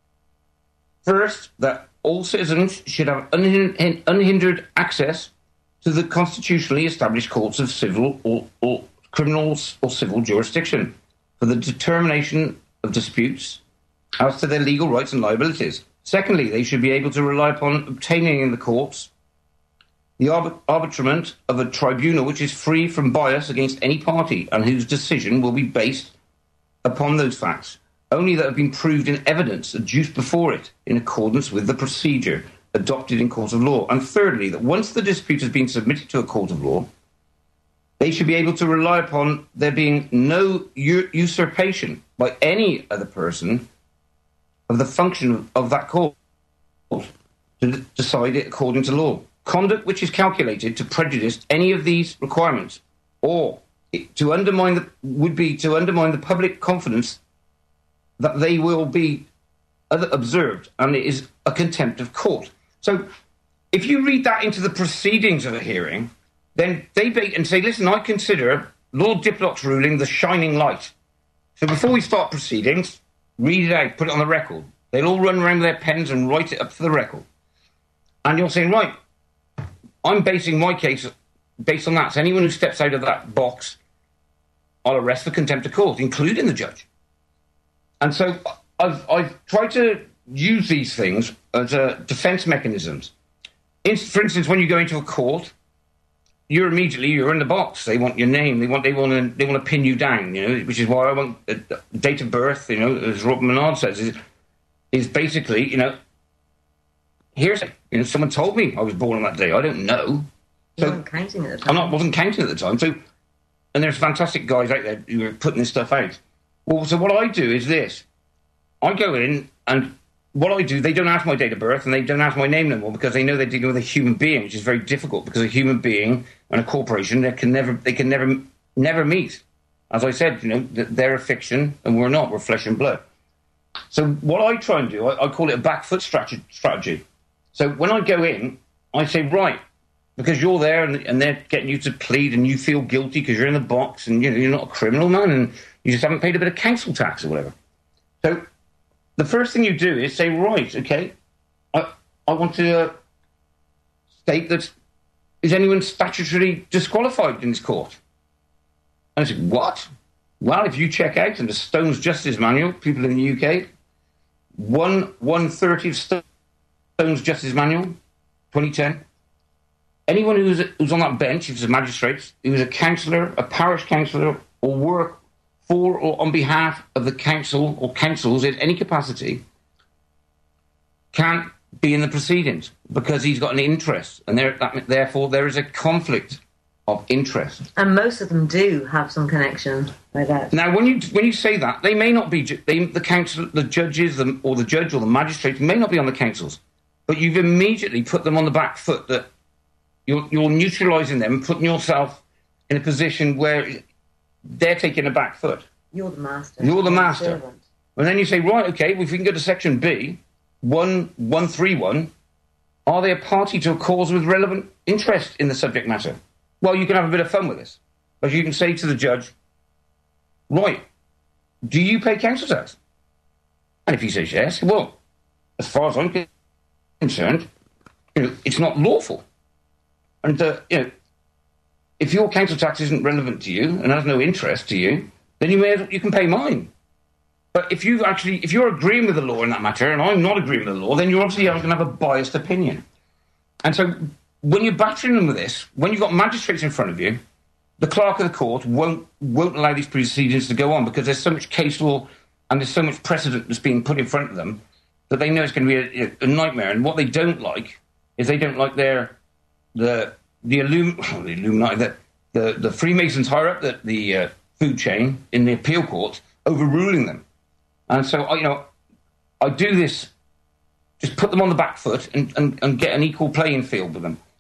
first, that all citizens should have unhindered access to the constitutionally established courts of civil or criminal or civil jurisdiction for the determination of disputes as to their legal rights and liabilities. Secondly, they should be able to rely upon obtaining in the courts the arbitrament of a tribunal which is free from bias against any party and whose decision will be based upon those facts only that have been proved in evidence adduced before it in accordance with the procedure adopted in courts of law. And thirdly, that once the dispute has been submitted to a court of law, they should be able to rely upon there being no usurpation by any other person of the function of that court to decide it according to law. Conduct which is calculated to prejudice any of these requirements or to undermine the public confidence that they will be observed, and it is a contempt of court. So if you read that into the proceedings of a hearing, then they bait and say, listen, I consider Lord Diplock's ruling the shining light. So before we start proceedings, read it out, put it on the record. They'll all run around with their pens and write it up for the record. And you're saying, right, I'm basing my case based on that. So anyone who steps out of that box, I'll arrest for contempt of court, including the judge. And so I've tried to use these things as defence mechanisms. For instance, when you go into a court, you're in the box. They want your name. They want to pin you down. Which is why I want date of birth. As Robert Menard says, is basically hearsay. Someone told me I was born on that day. I don't know. You weren't counting at the time. I wasn't counting at the time. So, and there's fantastic guys out there who are putting this stuff out. Well, so what I do is this. I go in, and what I do, they don't ask my date of birth, and they don't ask my name no more, because they know they're dealing with a human being, which is very difficult, because a human being and a corporation, they can never meet. As I said, they're a fiction, and we're not. We're flesh and blood. So what I try and do, I call it a back foot strategy. So when I go in, I say, right, because you're there and they're getting you to plead and you feel guilty because you're in the box and you're not a criminal, man, and you just haven't paid a bit of council tax or whatever. So the first thing you do is say, right, okay, I want to state that, is anyone statutorily disqualified in this court? And I said, what? Well, if you check out in the Stones Justice Manual, people in the UK, 130 of Stones Justice Manual, 2010, anyone who's on that bench, if it's a magistrate, who's a councillor, a parish councillor, or work for or on behalf of the council or councils in any capacity, can't be in the proceedings because he's got an interest, and therefore there is a conflict of interest. And most of them do have some connection like that. Now, when you say that, they may not be the council, the judges, or the judge or the magistrate may not be on the councils, but you've immediately put them on the back foot. That you're neutralising them, putting yourself in a position where they're taking a back foot. You're the master. You're the master. And then you say, right, okay, well, if we can go to section B, 1131, are they a party to a cause with relevant interest in the subject matter? Well, you can have a bit of fun with this. But you can say to the judge, right, do you pay council tax? And if he says yes, well, as far as I'm concerned, it's not lawful. And, if your council tax isn't relevant to you and has no interest to you, then you can pay mine. But if you're agreeing with the law in that matter, and I'm not agreeing with the law, then you're obviously going to have a biased opinion. And so when you're battering them with this, when you've got magistrates in front of you, the clerk of the court won't allow these proceedings to go on, because there's so much case law and there's so much precedent that's being put in front of them that they know it's going to be a nightmare. And what they don't like is they don't like the Illuminati, the Freemasons higher up the food chain in the appeal court overruling them. And so I do this, just put them on the back foot and get an equal playing field with them.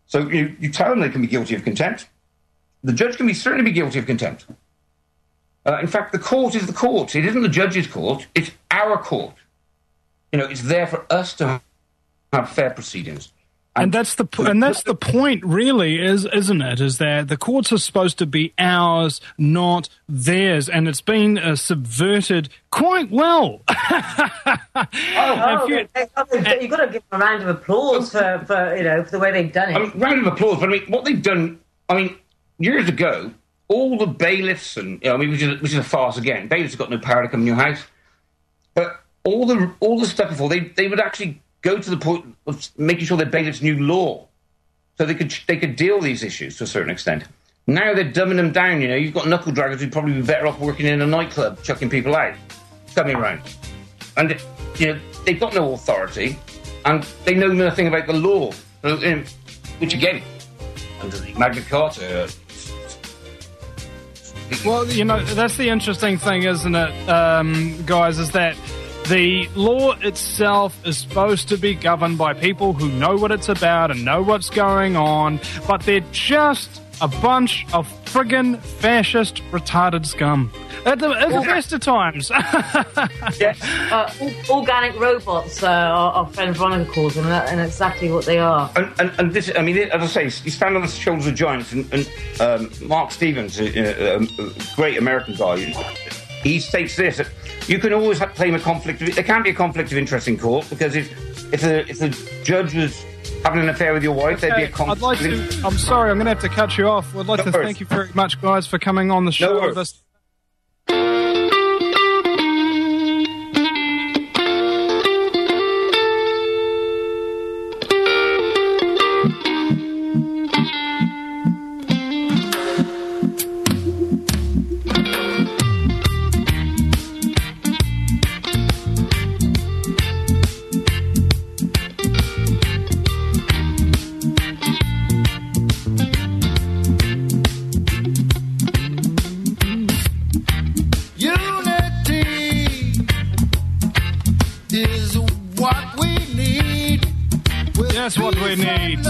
So you tell them they can be guilty of contempt. The judge can certainly be guilty of contempt. In fact, the court is the court. It isn't the judge's court. It's our court. It's there for us to have fair proceedings. And that's the point, really, isn't it? Is that the courts are supposed to be ours, not theirs, and it's been subverted quite well. You've got to give them a round of applause for the way they've done it. Round of applause, but what they've done. Years ago, all the bailiffs which is a farce again. Bailiffs have got no power to come in your house, but all the stuff before they would actually go to the point of making sure that bailiffs knew law, so they could deal with these issues to a certain extent. Now they're dumbing them down. You've got knuckle draggers who'd probably be better off working in a nightclub, chucking people out, coming around, and they've got no authority, and they know nothing about the law, which again, under the Magna Carta. Well, that's the interesting thing, isn't it, guys, is that the law itself is supposed to be governed by people who know what it's about and know what's going on, but they're just a bunch of friggin' fascist, retarded scum. At the best of times. Organic robots, our friend Veronica calls them, and exactly what they are. And this, as I say, you stand on the shoulders of giants, and Mark Stevens, a great American guy, he states this, that you can always claim a conflict. There can't be a conflict of interest in court, because if the judge was having an affair with your wife, there'd be a conflict. I'm sorry, I'm going to have to cut you off. I'd like to thank you very much, guys, for coming on the show with us. That's what we need.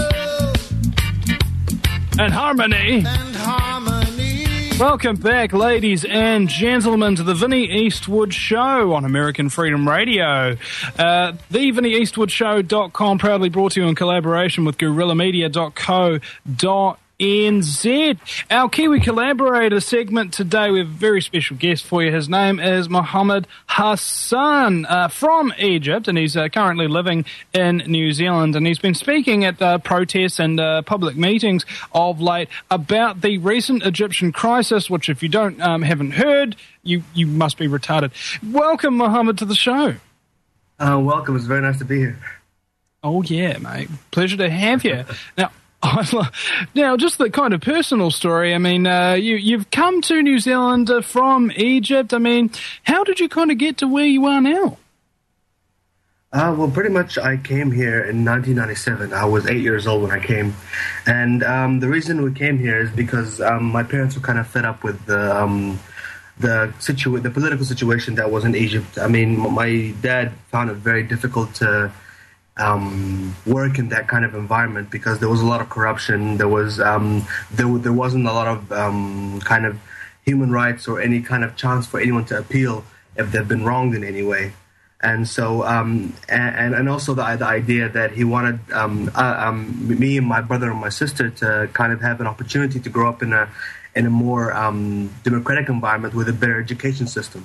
And harmony. Welcome back, ladies and gentlemen, to the Vinnie Eastwood Show on American Freedom Radio. TheVinnieEastwoodShow.com, proudly brought to you in collaboration with GuerrillaMedia.co.nz. Our Kiwi collaborator segment today, we have a very special guest for you. His name is Mohammed Hassan from Egypt, and he's currently living in New Zealand, and he's been speaking at protests and public meetings of late about the recent Egyptian crisis, which if you haven't heard, you must be retarded. Welcome, Mohammed, to the show. Welcome. It's very nice to be here. Oh, yeah, mate. Pleasure to have you. Now, just the kind of personal story. I mean, you've come to New Zealand from Egypt. I mean, how did you kind of get to where you are now? Well, pretty much I came here in 1997. I was 8 years old when I came. And the reason we came here is because my parents were kind of fed up with the political situation that was in Egypt. I mean, my dad found it very difficult to work in that kind of environment because there was a lot of corruption. There was there wasn't a lot of kind of human rights or any kind of chance for anyone to appeal if they've been wronged in any way. And so and also the idea that he wanted me and my brother and my sister to kind of have an opportunity to grow up in a more democratic environment with a better education system.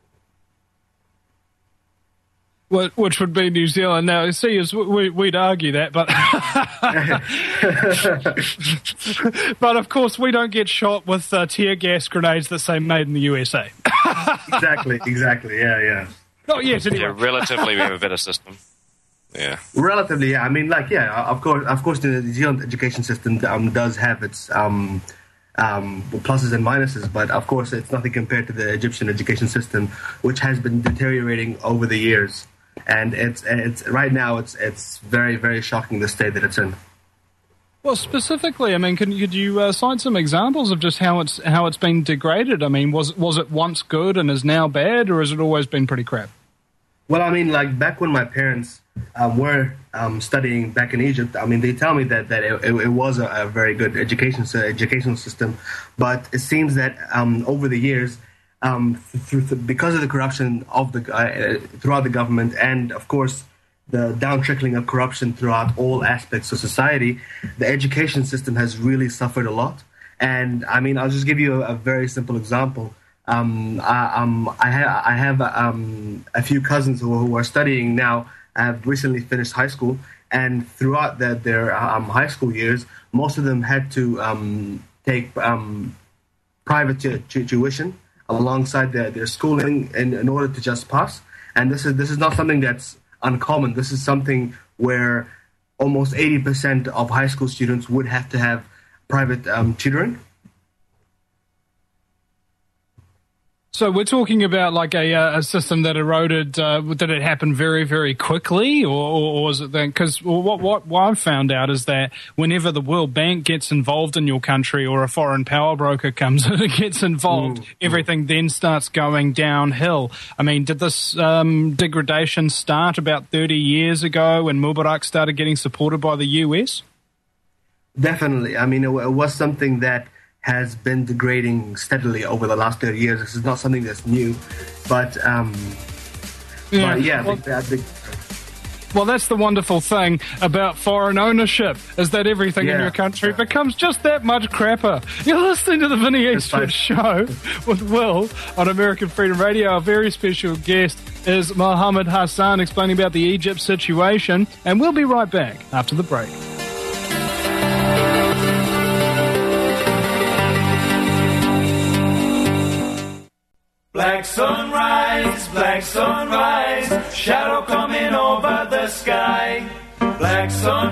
Which would be New Zealand. Now, see, we'd argue that, but but of course we don't get shot with tear gas grenades that say "Made in the USA." Exactly. Yeah. Not yet, anyway. Yeah, relatively, we have a better system. Yeah. Relatively, yeah. I mean, of course, the New Zealand education system does have its pluses and minuses, but of course, it's nothing compared to the Egyptian education system, which has been deteriorating over the years. And it's right now it's very, very shocking the state that it's in. Well, specifically, I mean, could you cite some examples of just how it's been degraded? I mean, was it once good and is now bad, or has it always been pretty crap? Well, I mean, like back when my parents were studying back in Egypt, I mean, they tell me that it was a very good educational system, but it seems that over the years, because of the corruption of throughout the government, and of course the down trickling of corruption throughout all aspects of society, the education system has really suffered a lot. And I mean, I'll just give you a very simple example. I have a few cousins who are studying now, have recently finished high school, and throughout their high school years, most of them had to take private tuition alongside their schooling in order to just pass. And this is not something that's uncommon. This is something where almost 80% of high school students would have to have private tutoring. So we're talking about like a system that eroded. Did it happen very, very quickly, or was it then? Because what I've found out is that whenever the World Bank gets involved in your country, or a foreign power broker comes in and gets involved, everything then starts going downhill. I mean, did this degradation start about 30 years ago when Mubarak started getting supported by the US? Definitely. I mean, it was something that has been degrading steadily over the last 30 years. This is not something that's new, but yeah. Well, that's the wonderful thing about foreign ownership, is that everything in your country becomes just that much crapper. You're listening to the Vinny Expert Show with Will on American Freedom Radio. Our very special guest is Mohammed Hassan, explaining about the Egypt situation, and we'll be right back after the break. Black sunrise, shadow coming over the sky. Black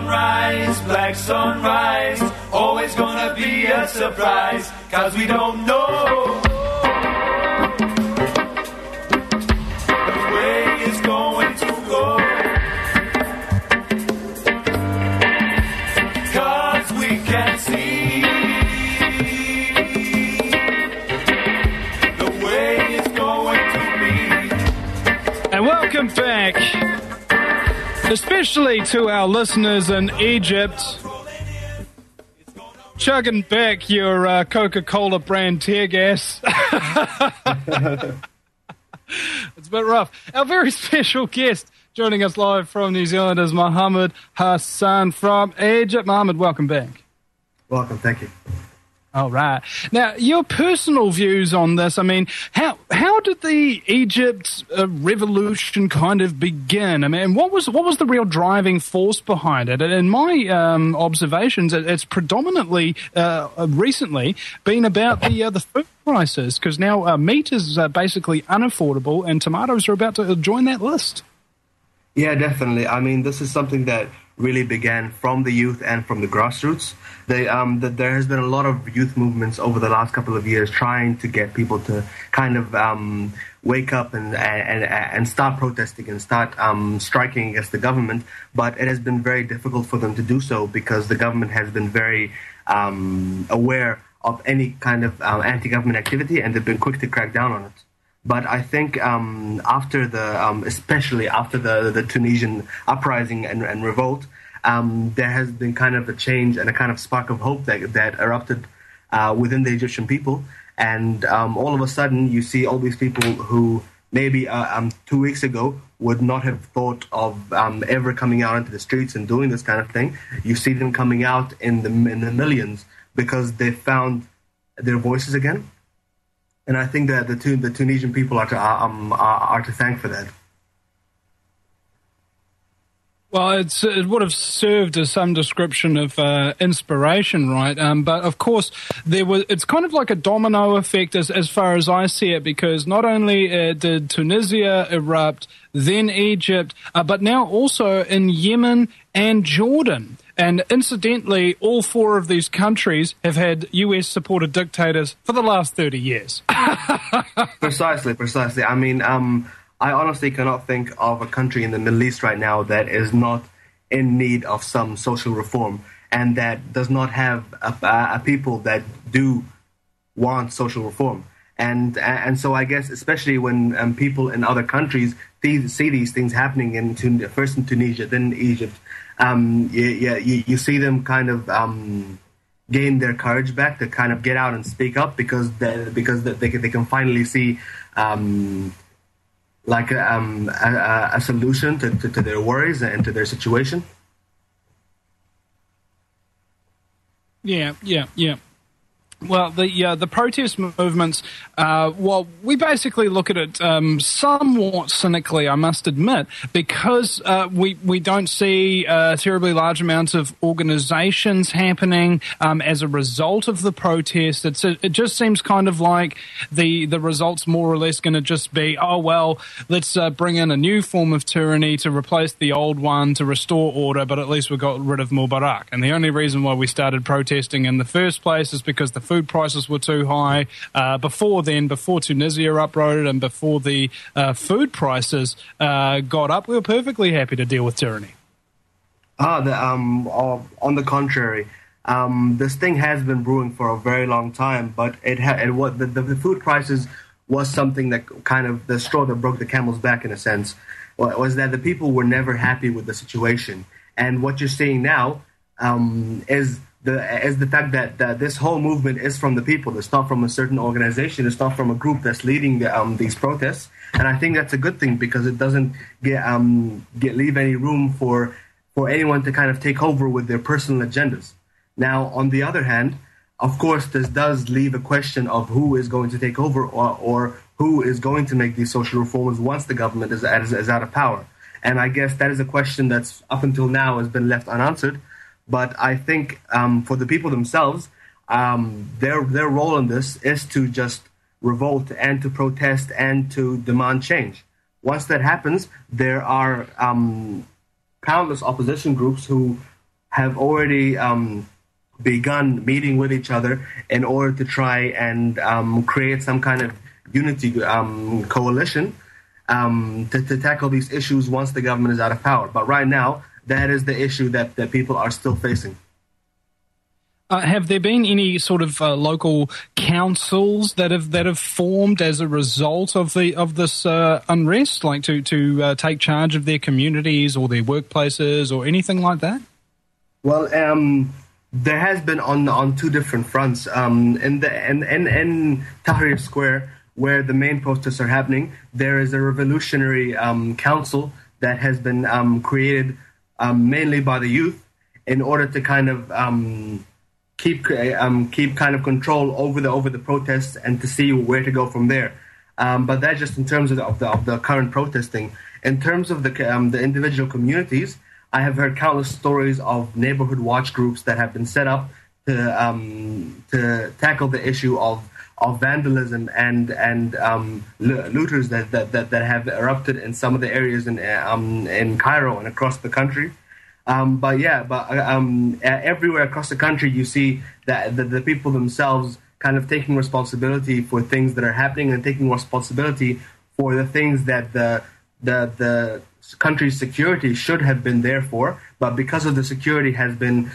sunrise, always gonna be a surprise, 'cause we don't know which way it's going to go. 'Cause we can't see welcome back, especially to our listeners in Egypt. Chugging back your Coca-Cola brand tear gas. It's a bit rough. Our very special guest joining us live from New Zealand is Mohammed Hassan from Egypt. Mohammed, welcome back. Welcome, thank you. All right. Now, your personal views on this. I mean, how did the Egypt revolution kind of begin? I mean, what was the real driving force behind it? And in my observations, it's predominantly recently been about the food prices, because now meat is basically unaffordable, and tomatoes are about to join that list. Yeah, definitely. I mean, this is something that really began from the youth and from the grassroots. There has been a lot of youth movements over the last couple of years trying to get people to kind of wake up and start protesting and start striking against the government. But it has been very difficult for them to do so, because the government has been very aware of any kind of anti-government activity, and they've been quick to crack down on it. But I think especially after the Tunisian uprising and revolt, there has been kind of a change and a kind of spark of hope that erupted within the Egyptian people. And all of a sudden, you see all these people who maybe 2 weeks ago would not have thought of ever coming out into the streets and doing this kind of thing. You see them coming out in the millions, because they found their voices again. And I think that the Tunisian people are to thank for that. Well, it would have served as some description of inspiration, right? But of course, it's kind of like a domino effect as far as I see it, because not only did Tunisia erupt, then Egypt, but now also in Yemen and Jordan. And incidentally, all four of these countries have had US-supported dictators for the last 30 years. Precisely. I mean, I honestly cannot think of a country in the Middle East right now that is not in need of some social reform, and that does not have a people that do want social reform. And so I guess especially when people in other countries see these things happening first in Tunisia, then in Egypt, you see them kind of gain their courage back to kind of get out and speak up because they can finally see like a solution to their worries and to their situation. Yeah. Well, the protest movements, we basically look at it somewhat cynically, I must admit, because we don't see terribly large amounts of organizations happening as a result of the protest. It just seems kind of like the results more or less going to just be, let's bring in a new form of tyranny to replace the old one to restore order, but at least we got rid of Mubarak. And the only reason why we started protesting in the first place is because the food prices were too high. Before Tunisia uprooted and before the food prices got up, we were perfectly happy to deal with tyranny. On the contrary, this thing has been brewing for a very long time, but the food prices was something that kind of the straw that broke the camel's back in a sense, was that the people were never happy with the situation. And what you're seeing now is the fact that this whole movement is from the people. It's not from a certain organization. It's not from a group that's leading these protests. And I think that's a good thing because it doesn't leave any room for anyone to kind of take over with their personal agendas. Now, on the other hand, of course, this does leave a question of who is going to take over or who is going to make these social reforms once the government is out of power. And I guess that is a question that's up until now has been left unanswered. But I think for the people themselves, their role in this is to just revolt and to protest and to demand change. Once that happens, there are countless opposition groups who have already begun meeting with each other in order to try and create some kind of unity coalition to tackle these issues once the government is out of power. But right now, that is the issue that people are still facing. Have there been any sort of local councils that have formed as a result of this unrest, like to take charge of their communities or their workplaces or anything like that? Well, there has been on two different fronts. In Tahrir Square, where the main protests are happening, there is a revolutionary council that has been created mainly by the youth in order to kind of keep kind of control over the protests and to see where to go from there. But that's just in terms of the current protesting. In terms of the individual communities, I have heard countless stories of neighborhood watch groups that have been set up to tackle the issue of vandalism and looters that have erupted in some of the areas in Cairo and across the country. Everywhere across the country, you see that the people themselves kind of taking responsibility for things that are happening and taking responsibility for the things that the country's security should have been there for, but because of the security has been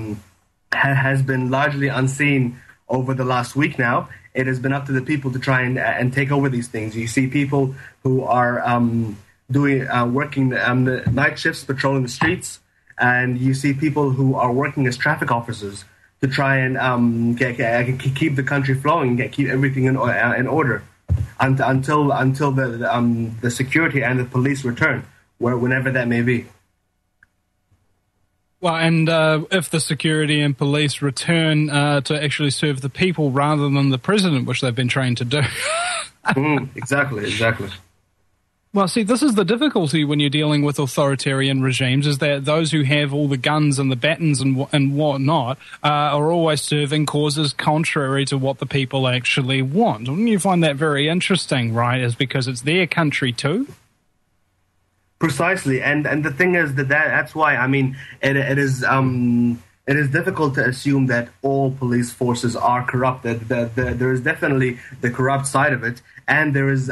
largely unseen over the last week now, it has been up to the people to try and take over these things. You see people who are working night shifts, patrolling the streets, and you see people who are working as traffic officers to try and keep the country flowing, keep everything in order until the security and the police return, whenever that may be. Well, and if the security and police return to actually serve the people rather than the president, which they've been trained to do. Exactly. Well, see, this is the difficulty when you're dealing with authoritarian regimes, is that those who have all the guns and the batons and whatnot are always serving causes contrary to what the people actually want. Wouldn't you find that very interesting, right? Is because it's their country too? Precisely, and the thing is that's why, I mean, it is difficult to assume that all police forces are corrupt. There is definitely the corrupt side of it, and there is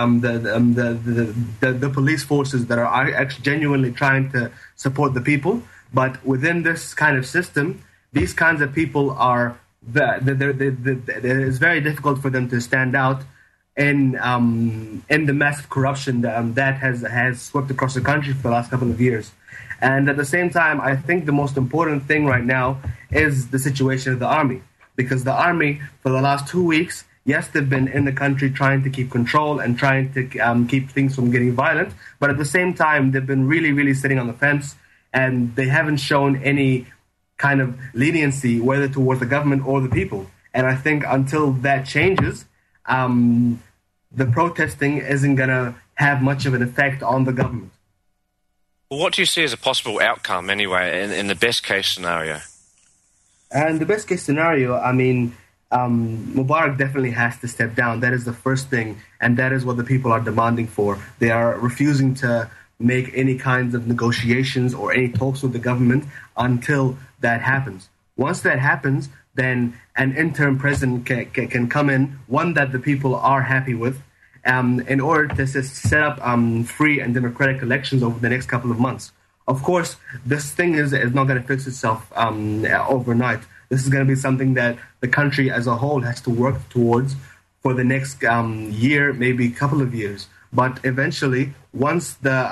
the police forces that are actually genuinely trying to support the people. But within this kind of system, these kinds of people are it's very difficult for them to stand out in the massive corruption that has swept across the country for the last couple of years. And at the same time, I think the most important thing right now is the situation of the army, because the army for the last 2 weeks, yes, they've been in the country trying to keep control and trying to keep things from getting violent, but at the same time, they've been really, really sitting on the fence, and they haven't shown any kind of leniency, whether towards the government or the people. And I think until that changes, the protesting isn't going to have much of an effect on the government. Well, what do you see as a possible outcome, anyway, in the best-case scenario? And the best-case scenario, I mean, Mubarak definitely has to step down. That is the first thing, and that is what the people are demanding for. They are refusing to make any kinds of negotiations or any talks with the government until that happens. Once that happens, then an interim president can come in, one that the people are happy with, in order to set up free and democratic elections over the next couple of months. Of course, this thing is not going to fix itself overnight. This is going to be something that the country as a whole has to work towards for the next year, maybe a couple of years. But eventually, once the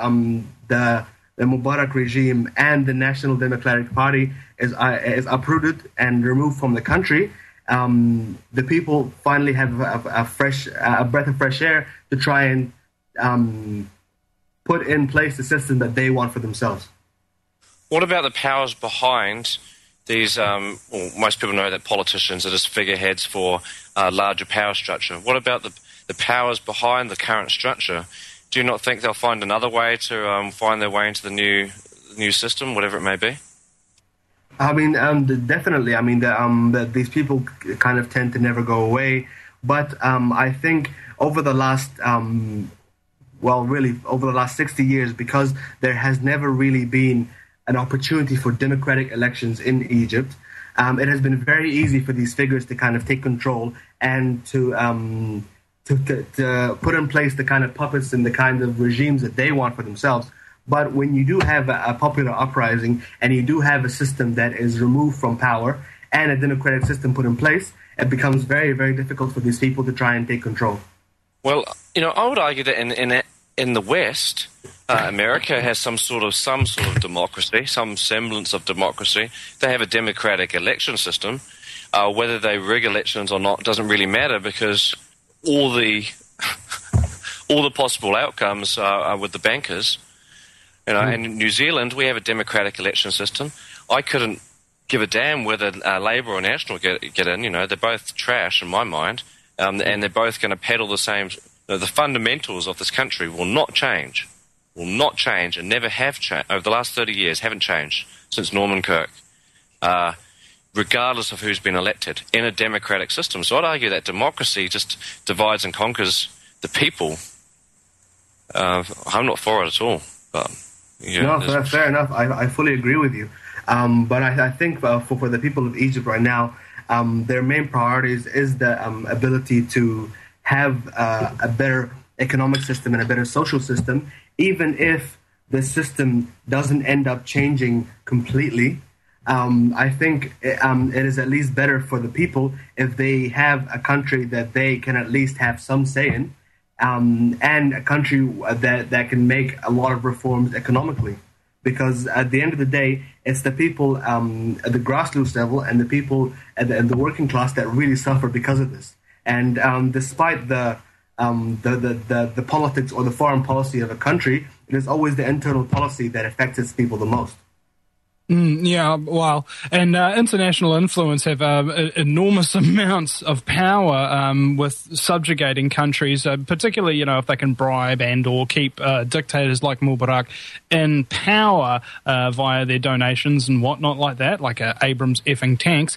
Mubarak regime and the National Democratic Party is uprooted and removed from the country, the people finally have a breath of fresh air to try and put in place the system that they want for themselves. What about the powers behind these? Most people know that politicians are just figureheads for a larger power structure. What about the powers behind the current structure? Do you not think they'll find another way to find their way into the new system, whatever it may be? I mean, definitely. I mean, these people kind of tend to never go away. But I think over the last, over the last 60 years, because there has never really been an opportunity for democratic elections in Egypt, it has been very easy for these figures to kind of take control and to put in place the kind of puppets and the kind of regimes that they want for themselves. But when you do have a popular uprising and you do have a system that is removed from power and a democratic system put in place, it becomes very, very difficult for these people to try and take control. Well, I would argue that in the West, America has some sort of democracy, some semblance of democracy. They have a democratic election system. Whether they rig elections or not doesn't really matter, because all the possible outcomes are with the bankers. And in New Zealand, we have a democratic election system. I couldn't give a damn whether Labour or National get in. They're both trash in my mind, and they're both going to peddle the same. The fundamentals of this country will not change, and never have changed over the last 30 years. Haven't changed since Norman Kirk, regardless of who's been elected in a democratic system. So I'd argue that democracy just divides and conquers the people. I'm not for it at all, but. Fair enough. I fully agree with you. But I think for the people of Egypt right now, their main priorities is the ability to have a better economic system and a better social system, even if the system doesn't end up changing completely. I think it is at least better for the people if they have a country that they can at least have some say in. And a country that can make a lot of reforms economically. Because at the end of the day, it's the people at the grassroots level and the people at the working class that really suffer because of this. And despite the politics or the foreign policy of a country, it is always the internal policy that affects its people the most. Yeah, well, and international influence have enormous amounts of power with subjugating countries, particularly, if they can bribe and or keep dictators like Mubarak in power via their donations and whatnot like that, like Abrams effing tanks.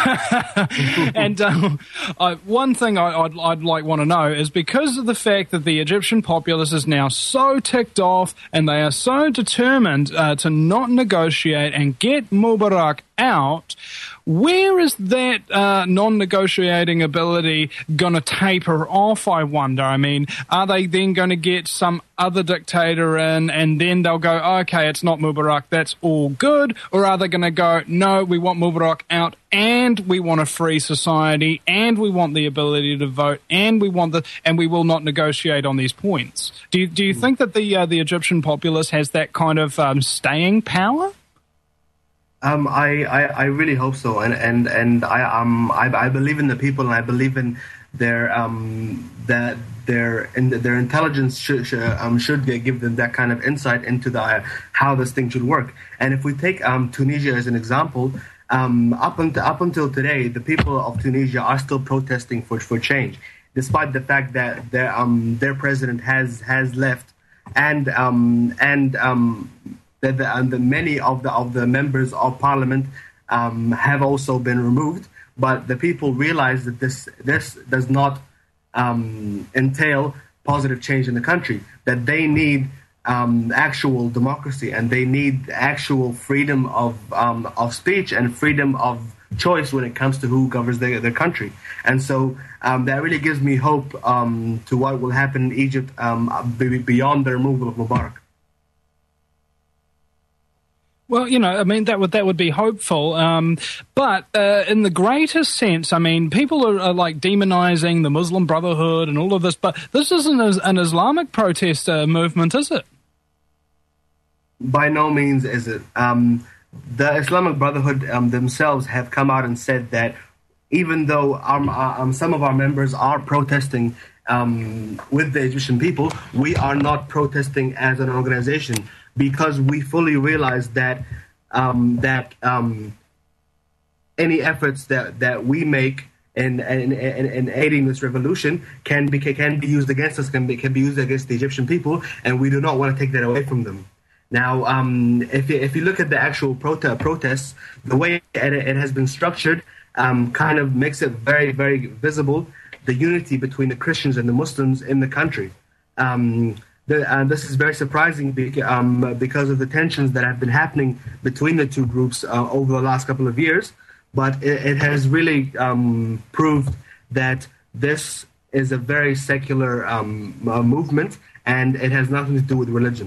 And one thing I'd want to know is, because of the fact that the Egyptian populace is now so ticked off and they are so determined to not negotiate and get Mubarak out, where is that non-negotiating ability going to taper off, I wonder? I mean, are they then going to get some other dictator in and then they'll go, okay, it's not Mubarak, that's all good? Or are they going to go, no, we want Mubarak out and we want a free society and we want the ability to vote and we will not negotiate on these points? Do you think that the Egyptian populace has that kind of staying power? I really hope so, and I believe in the people, and I believe in their that their intelligence should give them that kind of insight into how this thing should work. And if we take Tunisia as an example, up until today, the people of Tunisia are still protesting for change, despite the fact that their president has left, and many of the members of parliament have also been removed. But the people realize that this does not entail positive change in the country, that they need actual democracy and they need actual freedom of speech and freedom of choice when it comes to who governs their country. And so that really gives me hope to what will happen in Egypt beyond the removal of Mubarak. Well, I mean, that would be hopeful. But in the greater sense, I mean, people are like demonizing the Muslim Brotherhood and all of this, but this isn't an Islamic protest movement, is it? By no means is it. The Islamic Brotherhood themselves have come out and said that even though some of our members are protesting with the Egyptian people, we are not protesting as an organization, because we fully realize that any efforts that we make in aiding this revolution can be used against us, can be used against the Egyptian people, and we do not want to take that away from them. Now, if you look at the actual protests, the way it has been structured kind of makes it very, very visible the unity between the Christians and the Muslims in the country. This is very surprising because of the tensions that have been happening between the two groups over the last couple of years. But it has really proved that this is a very secular movement, and it has nothing to do with religion.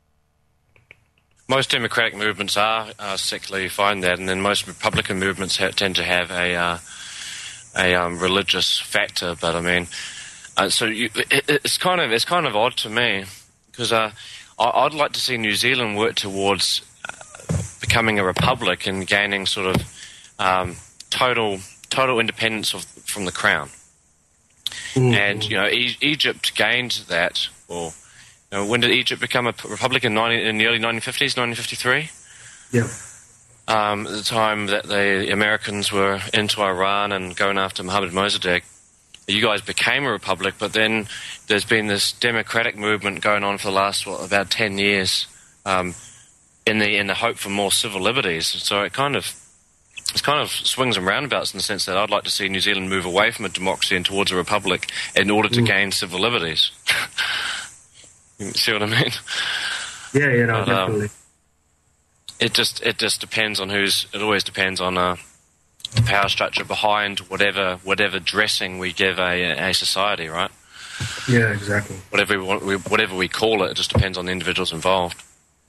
Most democratic movements are secular, you find that, and then most Republican movements tend to have a religious factor. But I mean, it's kind of odd to me, because I'd like to see New Zealand work towards becoming a republic and gaining sort of total independence from the crown. And Egypt gained that. Or when did Egypt become a republic? In the early 1950s, 1953. Yeah. At the time that the Americans were into Iran and going after Mohammad Mossadegh, you guys became a republic, but then there's been this democratic movement going on for the last about 10 years in the hope for more civil liberties. So it's kind of swings and roundabouts in the sense that I'd like to see New Zealand move away from a democracy and towards a republic in order to gain civil liberties. You see what I mean? Yeah, definitely. It just depends on it always depends on the power structure behind whatever dressing we give a society, right? Yeah, exactly. Whatever we call it, it just depends on the individuals involved.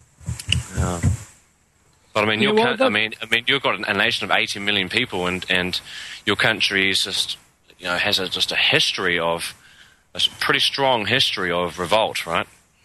But I mean, you've got a nation of 80 million people, and your country is just has a history of a pretty strong history of revolt, right?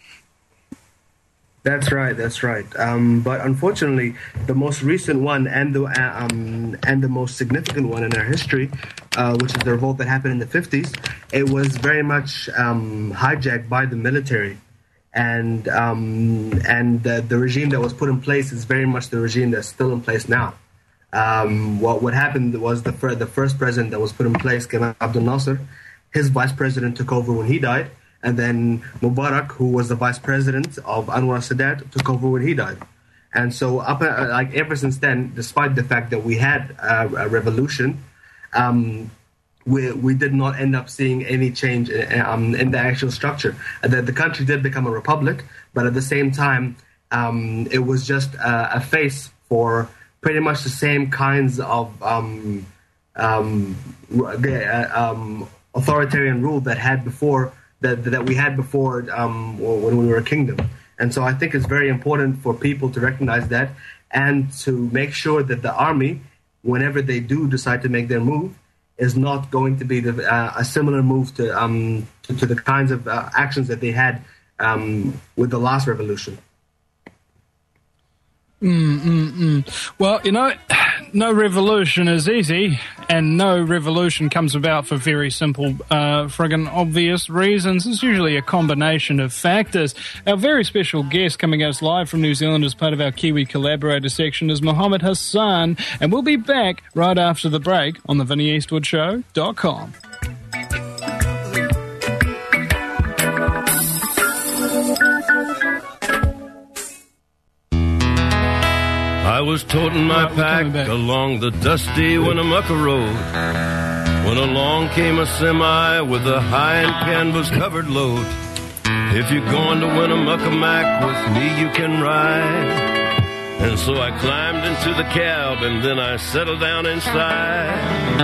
That's right. But unfortunately, the most recent one and the most significant one in our history, which is the revolt that happened in the 50s, it was very much hijacked by the military, and the regime that was put in place is very much the regime that's still in place now. What happened was the first president that was put in place, Gamal Abdel Nasser, his vice president took over when he died. And then Mubarak, who was the vice president of Anwar Sadat, took over when he died. And so ever since then, despite the fact that we had a revolution, we did not end up seeing any change in the actual structure. The country did become a republic, but at the same time, it was just a face for pretty much the same kinds of authoritarian rule that we had before when we were a kingdom. And so I think it's very important for people to recognize that and to make sure that the army, whenever they do decide to make their move, is not going to be a similar move to the kinds of actions that they had with the last revolution. Well, no revolution is easy, and no revolution comes about for very simple, friggin' obvious reasons. It's usually a combination of factors. Our very special guest coming at us live from New Zealand as part of our Kiwi Collaborator section is Mohammed Hassan, and we'll be back right after the break on the VinnieEastwoodShow.com. I was toting my pack along the dusty Winnemucca Road when along came a semi with a high and canvas-covered load. If you're going to Winnemucca Mac with me, you can ride. And so I climbed into the cab and then I settled down inside.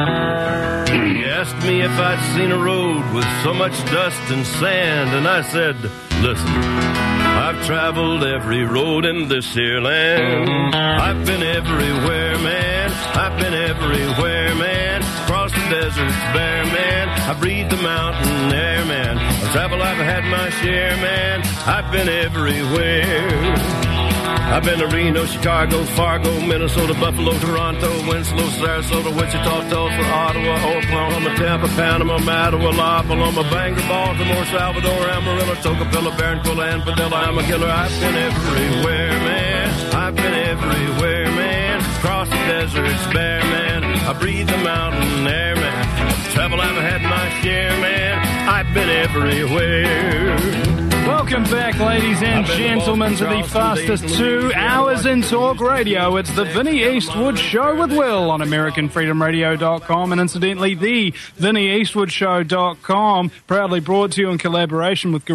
He asked me if I'd seen a road with so much dust and sand, and I said, listen, I've traveled every road in this here land. I've been everywhere, man. I've been everywhere, man. Across the deserts bare, man. I breathe the mountain air, man. Of travel I've had my share, man. I've been everywhere. I've been to Reno, Chicago, Fargo, Minnesota, Buffalo, Toronto, Winslow, Sarasota, Wichita, Tulsa, Ottawa, Oklahoma, Tampa, Panama, Mattawa, La Paloma, Bangor, Baltimore, Salvador, Amarillo, Tocopilla, Barranquilla, and Padilla. I'm a killer. I've been everywhere, man. I've been everywhere, man. Across the deserts bare, man. I breathe the mountain air, man. Travel I've had my share, man. I've been everywhere. Welcome back, ladies and gentlemen, to the fastest 2 hours in talk radio. It's the Vinnie Eastwood Show with Will on AmericanFreedomRadio.com, and incidentally, the VinnieEastwoodShow.com, proudly brought to you in collaboration with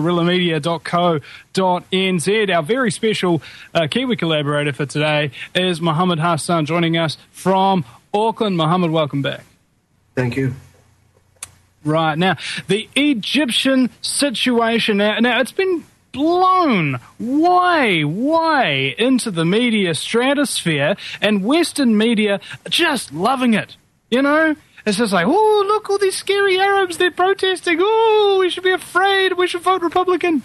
GuerrillaMedia.co.nz. Our very special Kiwi collaborator for today is Mohammed Hassan, joining us from Auckland. Mohammed, welcome back. Thank you. Right. Now, the Egyptian situation, now it's been blown way into the media stratosphere, and Western media just loving it, It's just like, oh, look, all these scary Arabs, they're protesting. Oh, we should be afraid. We should vote Republican.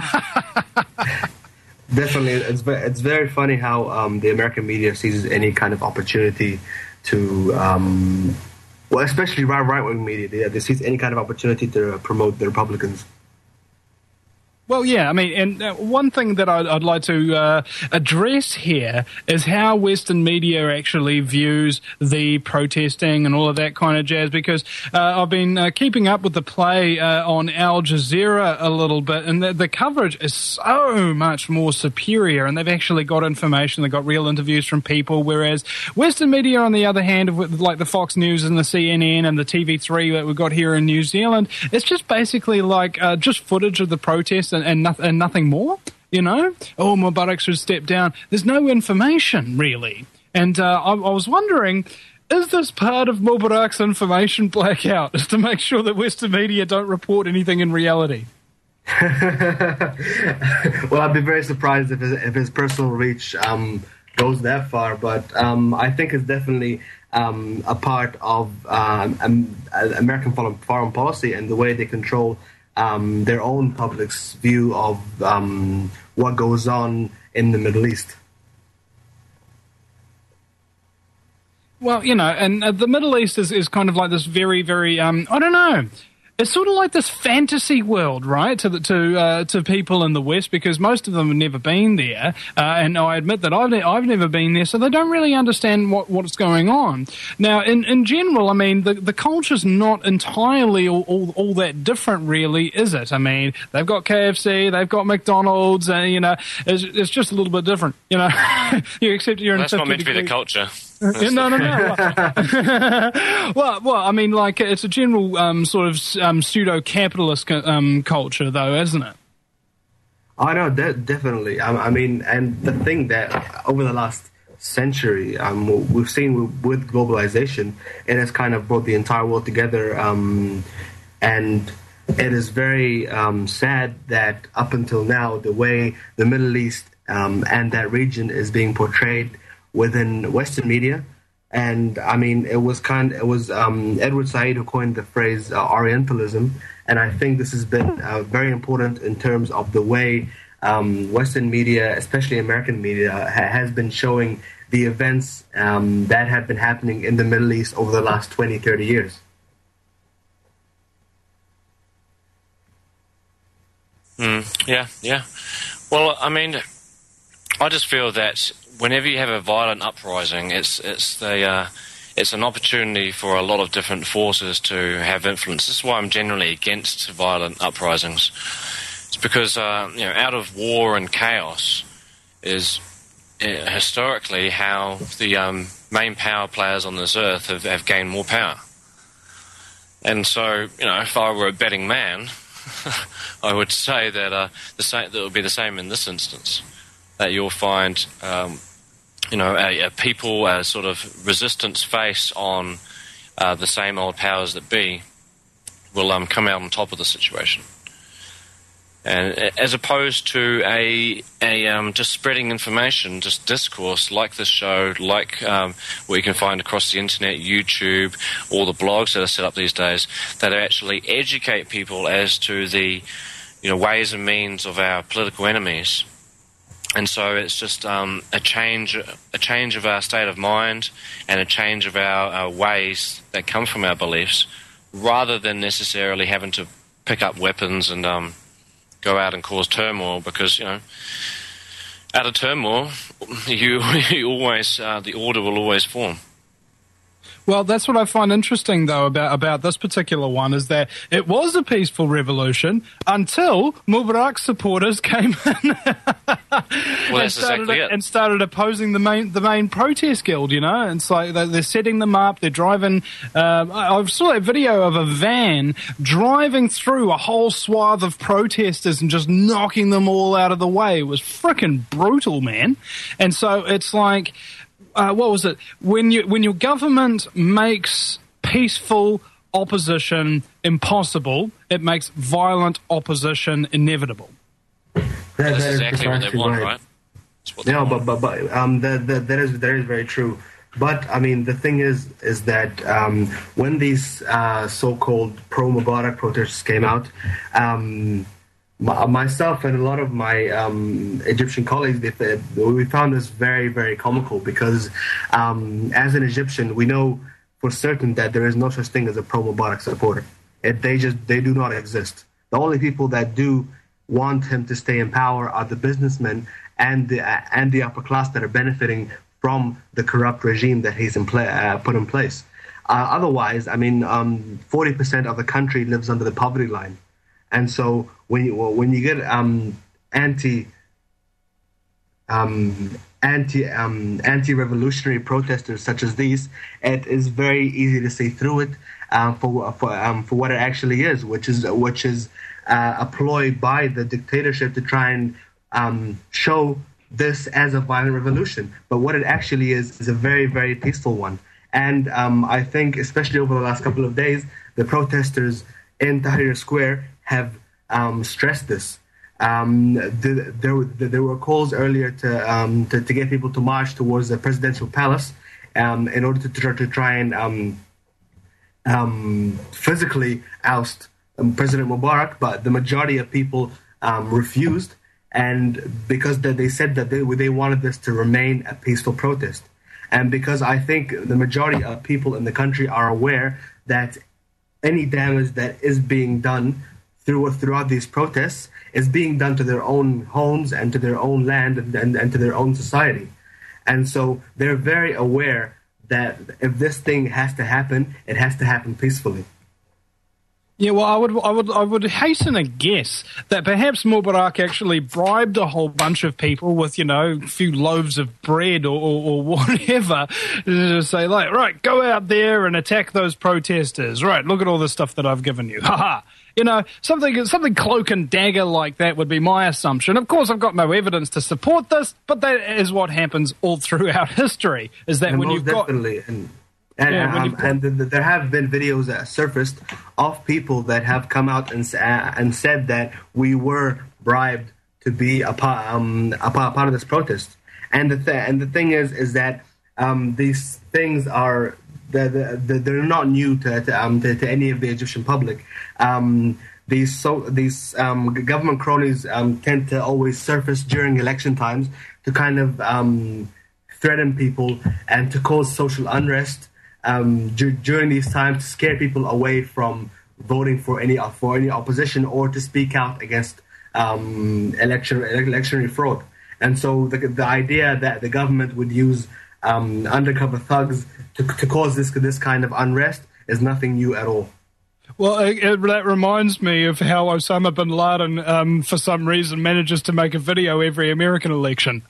Definitely. It's very funny how the American media seizes any kind of opportunity to... well, especially right-wing media, they seize any kind of opportunity to promote the Republicans. Well, yeah, I mean, and one thing that I'd like to address here is how Western media actually views the protesting and all of that kind of jazz, because I've been keeping up with the play on Al Jazeera a little bit, and the coverage is so much more superior, and they've actually got information, they've got real interviews from people, whereas Western media, on the other hand, with like the Fox News and the CNN and the TV3 that we've got here in New Zealand, it's just basically like just footage of the protests and nothing more, Oh, Mubarak should step down. There's no information, really. And I was wondering, is this part of Mubarak's information blackout, is to make sure that Western media don't report anything in reality? Well, I'd be very surprised if his personal reach goes that far, but I think it's definitely a part of American foreign policy and the way they control their own public's view of what goes on in the Middle East. Well, and the Middle East is kind of like this very, very, I don't know. It's sort of like this fantasy world, right, to people in the West, because most of them have never been there, and I admit that I've never been there, so they don't really understand what's going on. Now, in general, I mean, the culture's not entirely all that different, really, is it? I mean, they've got KFC, they've got McDonald's, and it's just a little bit different, except you're in. That's not meant to be the culture. No. Well, I mean, like, it's a general sort of pseudo-capitalist culture, though, isn't it? Oh, no, definitely. I mean, and the thing that over the last century. We've seen with globalization, it has kind of brought the entire world together, and it is very sad that up until now, the way the Middle East and that region is being portrayed within Western media. And I mean, it was Edward Said who coined the phrase Orientalism, and I think this has been very important in terms of the way Western media, especially American media, has been showing the events that have been happening in the Middle East over the last 20, 30 years. Yeah. Well, I mean, I just feel that whenever you have a violent uprising, it's an opportunity for a lot of different forces to have influence. This is why I'm generally against violent uprisings. It's because out of war and chaos is historically how the main power players on this earth have gained more power. And so, if I were a betting man, I would say that that would be the same in this instance. That you'll find, a people, a sort of resistance face on the same old powers that be, will come out on top of the situation. And as opposed to a just spreading information, just discourse like this show, like what you can find across the internet, YouTube, all the blogs that are set up these days, that actually educate people as to the ways and means of our political enemies. And so it's just a change of our state of mind and a change of our ways that come from our beliefs, rather than necessarily having to pick up weapons and go out and cause turmoil, because out of turmoil, you always the order will always form. Well, that's what I find interesting, though, about this particular one, is that it was a peaceful revolution until Mubarak supporters came in and started opposing the main protest guild. It's like they're setting them up, they're driving. I saw a video of a van driving through a whole swath of protesters and just knocking them all out of the way. It was freaking brutal, man. And so it's like, what was it? When your government makes peaceful opposition impossible, it makes violent opposition inevitable. That's exactly what they want, right? No, but that is very true. But I mean, the thing is that when these so-called pro-Mubarak protests came out, myself and a lot of my Egyptian colleagues, we found this very, very comical, because as an Egyptian, we know for certain that there is no such thing as a pro-Mubarak supporter. They do not exist. The only people that do want him to stay in power are the businessmen and the upper class that are benefiting from the corrupt regime that he's put in place. Otherwise, I mean, 40% of the country lives under the poverty line. And so when you get anti-revolutionary protesters such as these, it is very easy to see through it for what it actually is, which is a ploy by the dictatorship to try and show this as a violent revolution. But what it actually is a very, very peaceful one. And I think, especially over the last couple of days, the protesters in Tahrir Square have stressed this. There were calls earlier to get people to march towards the presidential palace in order to try and physically oust President Mubarak, but the majority of people refused, and because they said that they wanted this to remain a peaceful protest. And because I think the majority of people in the country are aware that any damage that is being done throughout these protests is being done to their own homes and to their own land and to their own society. And so they're very aware that if this thing has to happen, it has to happen peacefully. Yeah, well, I would hasten a guess that perhaps Mubarak actually bribed a whole bunch of people with, a few loaves of bread or whatever, to say, like, right, go out there and attack those protesters. Right, look at all the stuff that I've given you. Ha-ha. You know, something cloak and dagger like that would be my assumption. Of course, I've got no evidence to support this, but that is what happens all throughout history. Is that when you've definitely. got And there have been videos that surfaced of people that have come out and said that we were bribed to be a part of this protest. And the thing is that these things are they're not new to any of the Egyptian public. These government cronies tend to always surface during election times to kind of threaten people and to cause social unrest. During these times, to scare people away from voting for any opposition or to speak out against electionary fraud. And so the idea that the government would use undercover thugs to cause this kind of unrest is nothing new at all. Well, that reminds me of how Osama bin Laden, for some reason, manages to make a video every American election.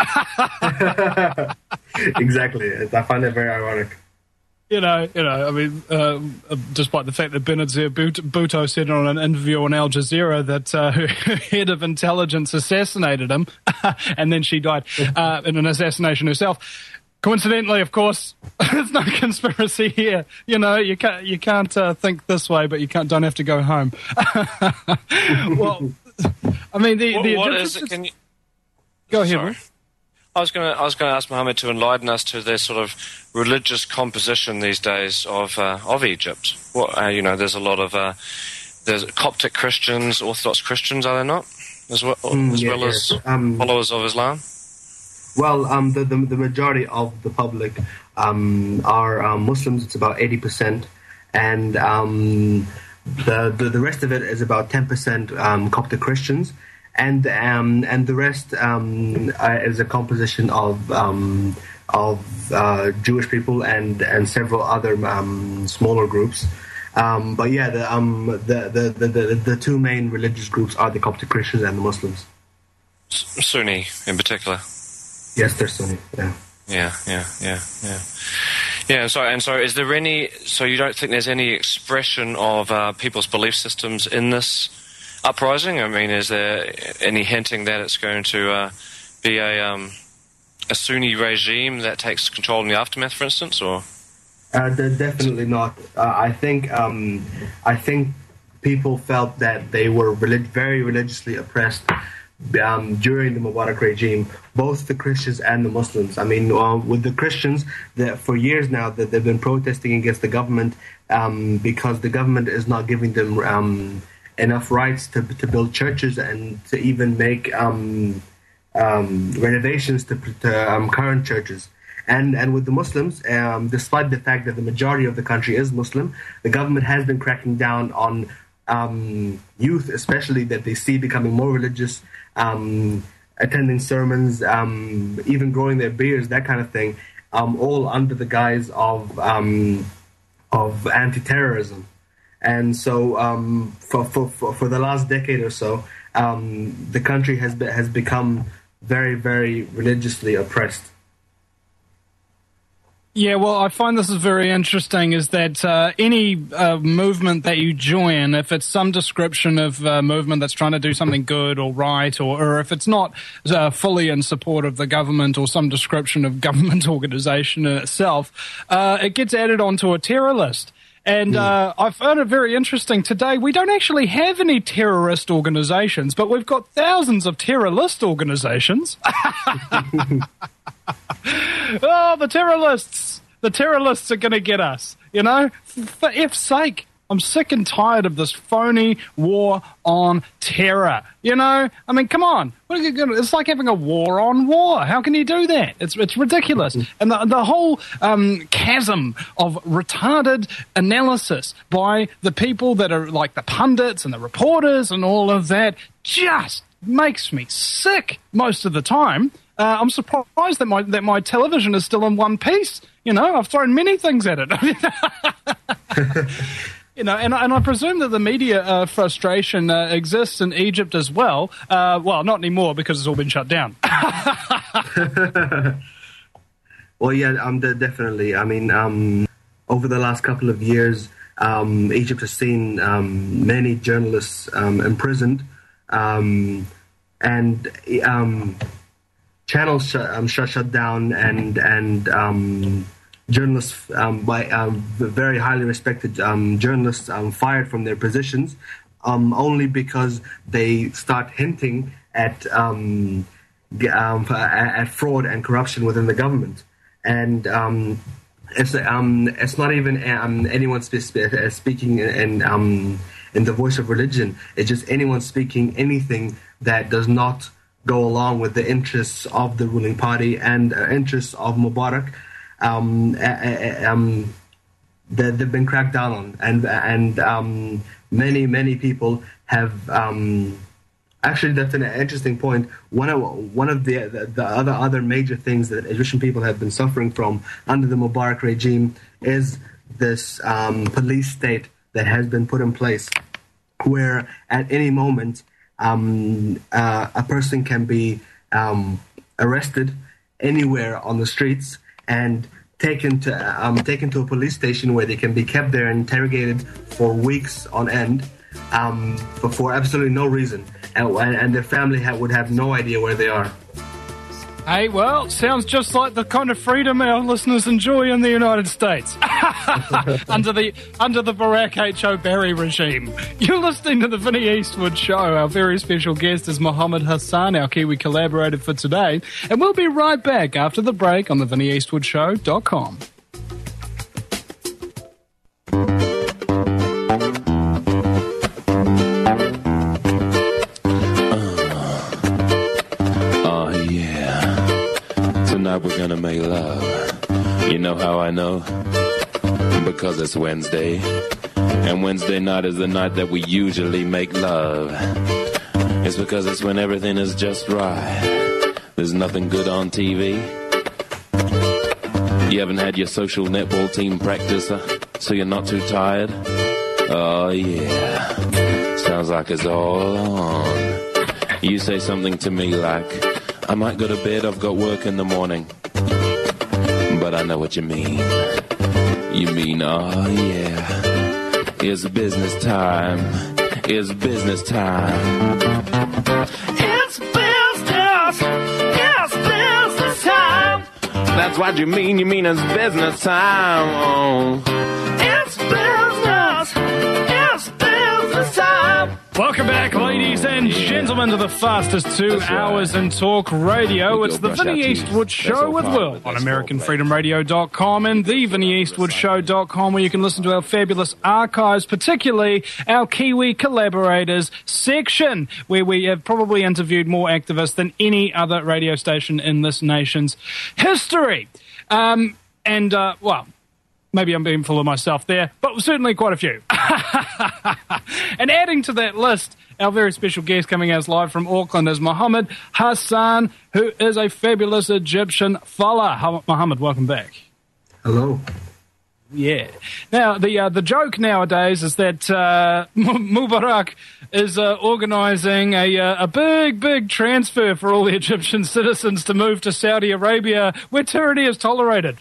Exactly. I find that very ironic. You know, I mean, despite the fact that Benazir Bhutto said on an interview on Al Jazeera that her head of intelligence assassinated him, and then she died in an assassination herself. Coincidentally, of course, there's no conspiracy here. You know, you can't think this way, but you don't have to go home. Well, I mean, what is it? Can you go ahead? Sorry. I was going to ask Mohammed to enlighten us to their sort of religious composition these days of Egypt. There's a lot of there's Coptic Christians, Orthodox Christians, are there not, as well as followers of Islam? Well, the majority of the public are Muslims. It's about 80%, and the rest of it is about 10% Coptic Christians. And the rest is a composition of Jewish people and several other smaller groups. But yeah, the two main religious groups are the Coptic Christians and the Muslims. Sunni in particular. Yes, they're Sunni. Yeah. Yeah. So is there any? So you don't think there's any expression of people's belief systems in this uprising? I mean, is there any hinting that it's going to be a Sunni regime that takes control in the aftermath, for instance, or? Definitely not. I think people felt that they were very religiously oppressed during the Mubarak regime, both the Christians and the Muslims. I mean, with the Christians, for years now, that they've been protesting against the government because the government is not giving them enough rights to build churches and to even make renovations to current churches. And with the Muslims, despite the fact that the majority of the country is Muslim, the government has been cracking down on youth, especially, that they see becoming more religious, attending sermons, even growing their beards, that kind of thing, all under the guise of anti-terrorism. And so, for the last decade or so, the country has become very, very religiously oppressed. Yeah, well, I find this is very interesting, is that any movement that you join, if it's some description of a movement that's trying to do something good or right, or if it's not fully in support of the government or some description of government organization in itself, it gets added onto a terror list. And I found it very interesting today. We don't actually have any terrorist organizations, but we've got thousands of terrorist organizations. Oh, the terrorists! The terrorists are going to get us, you know? For F's sake, I'm sick and tired of this phony war on terror, you know? I mean, come on. It's like having a war on war. How can you do that? It's ridiculous. And the whole chasm of retarded analysis by the people that are like the pundits and the reporters and all of that just makes me sick most of the time. I'm surprised that my television is still in one piece. You know, I've thrown many things at it. You know, and I presume that the media frustration exists in Egypt as well. Well, not anymore because it's all been shut down. Well, yeah, definitely. I mean, over the last couple of years, Egypt has seen many journalists imprisoned, and channels shut down, and journalists, very highly respected journalists, fired from their positions, only because they start hinting at fraud and corruption within the government. And it's not even anyone speaking in the voice of religion. It's just anyone speaking anything that does not go along with the interests of the ruling party and interests of Mubarak. They've been cracked down on, and many people have. Actually, that's an interesting point. One of the other major things that Egyptian people have been suffering from under the Mubarak regime is this police state that has been put in place, where at any moment a person can be arrested anywhere on the streets and taken to a police station where they can be kept there and interrogated for weeks on end, for absolutely no reason, and their family would have no idea where they are. Hey, well, sounds just like the kind of freedom our listeners enjoy in the United States under the Barack H. O'Barry regime. You're listening to the Vinnie Eastwood Show. Our very special guest is Mohammed Hassan, our Kiwi collaborator for today, and we'll be right back after the break on the VinnieEastwoodShow.com. We're gonna make love. You know how I know? Because it's Wednesday, and Wednesday night is the night that we usually make love. It's because it's when everything is just right. There's nothing good on TV. You haven't had your social netball team practice, so you're not too tired. Oh yeah, sounds like it's all on. You say something to me like, I might go to bed, I've got work in the morning. But I know what you mean. You mean, oh yeah, it's business time. It's business time. It's business. It's business time. That's what you mean. You mean it's business time. Oh. It's business. It's business time. Welcome back, ladies and gentlemen, to the fastest 2 hours in talk radio. It's the Vinnie Eastwood Show with Will on AmericanFreedomRadio.com and TheVinnieEastwoodShow.com, where you can listen to our fabulous archives, particularly our Kiwi collaborators section, where we have probably interviewed more activists than any other radio station in this nation's history. Well, maybe I'm being full of myself there, but certainly quite a few. And adding to that list, our very special guest coming out live from Auckland is Mohammed Hassan, who is a fabulous Egyptian fella. Mohammed, welcome back. Hello. Yeah. Now, the joke nowadays is that Mubarak is organising a big transfer for all the Egyptian citizens to move to Saudi Arabia, where tyranny is tolerated.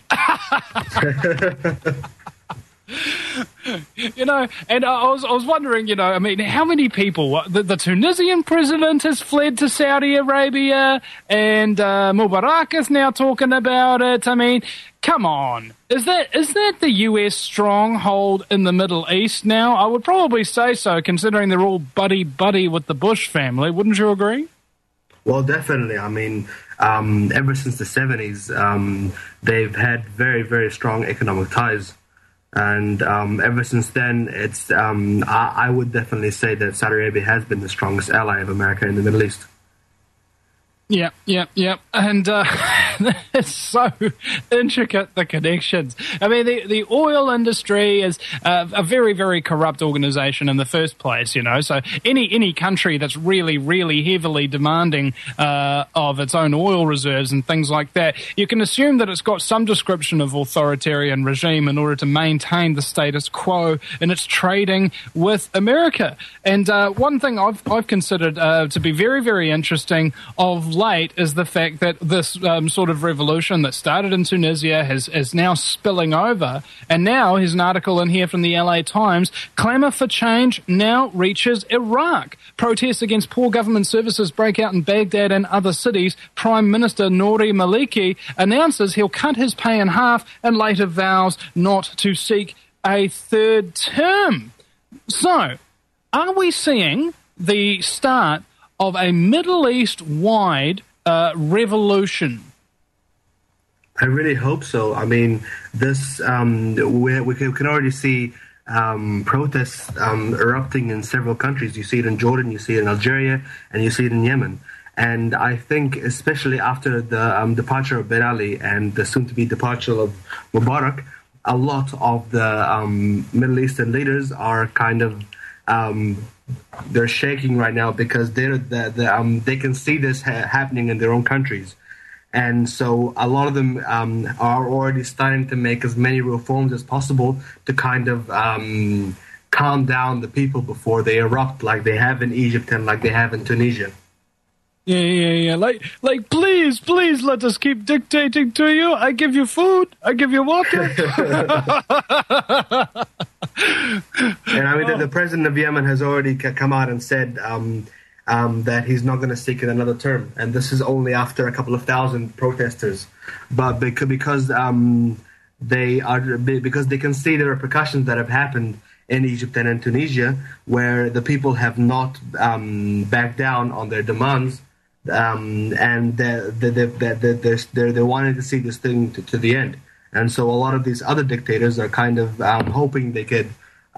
You know, and I was wondering, you know, I mean, how many people? The Tunisian president has fled to Saudi Arabia, and Mubarak is now talking about it. I mean, come on, is that the U.S. stronghold in the Middle East now? I would probably say so, considering they're all buddy with the Bush family. Wouldn't you agree? Well, definitely. I mean, ever since the 70s, they've had very, very strong economic ties. And ever since then, it's I would definitely say that Saudi Arabia has been the strongest ally of America in the Middle East. Yeah. And it's so intricate, the connections. I mean, the oil industry is a very, very corrupt organization in the first place, you know. So any country that's really, really heavily demanding of its own oil reserves and things like that, you can assume that it's got some description of authoritarian regime in order to maintain the status quo in its trading with America. And one thing I've considered to be very, very interesting of late is the fact that this sort sort of revolution that started in Tunisia is now spilling over. And now, here's an article in here from the LA Times, clamour for change now reaches Iraq. Protests against poor government services break out in Baghdad and other cities. Prime Minister Nouri Maliki announces he'll cut his pay in half and later vows not to seek a third term. So, are we seeing the start of a Middle East-wide revolution? I really hope so. I mean, this we can already see protests erupting in several countries. You see it in Jordan, you see it in Algeria, and you see it in Yemen. And I think, especially after the departure of Ben Ali and the soon-to-be departure of Mubarak, a lot of the Middle Eastern leaders are kind of they're shaking right now because they can see this happening in their own countries. And so a lot of them are already starting to make as many reforms as possible to kind of calm down the people before they erupt like they have in Egypt and like they have in Tunisia. Yeah. Like, please, let us keep dictating to you. I give you food. I give you water. And I mean, the president of Yemen has already come out and said that he's not going to seek another term, and this is only after a couple of thousand protesters. But because they can see the repercussions that have happened in Egypt and in Tunisia, where the people have not backed down on their demands, and they're wanting to see this thing to the end. And so a lot of these other dictators are kind of hoping they could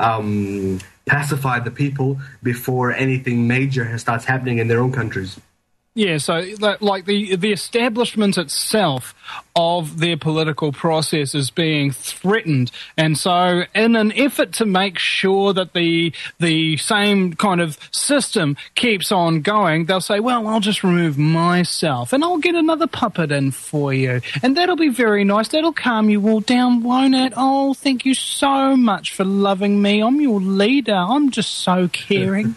pacify the people before anything major starts happening in their own countries. Yeah, so like the establishment itself of their political process is being threatened, and so in an effort to make sure that the same kind of system keeps on going, they'll say, well, I'll just remove myself and I'll get another puppet in for you, and that'll be very nice, that'll calm you all down, won't it? Oh, thank you so much for loving me, I'm your leader, I'm just so caring.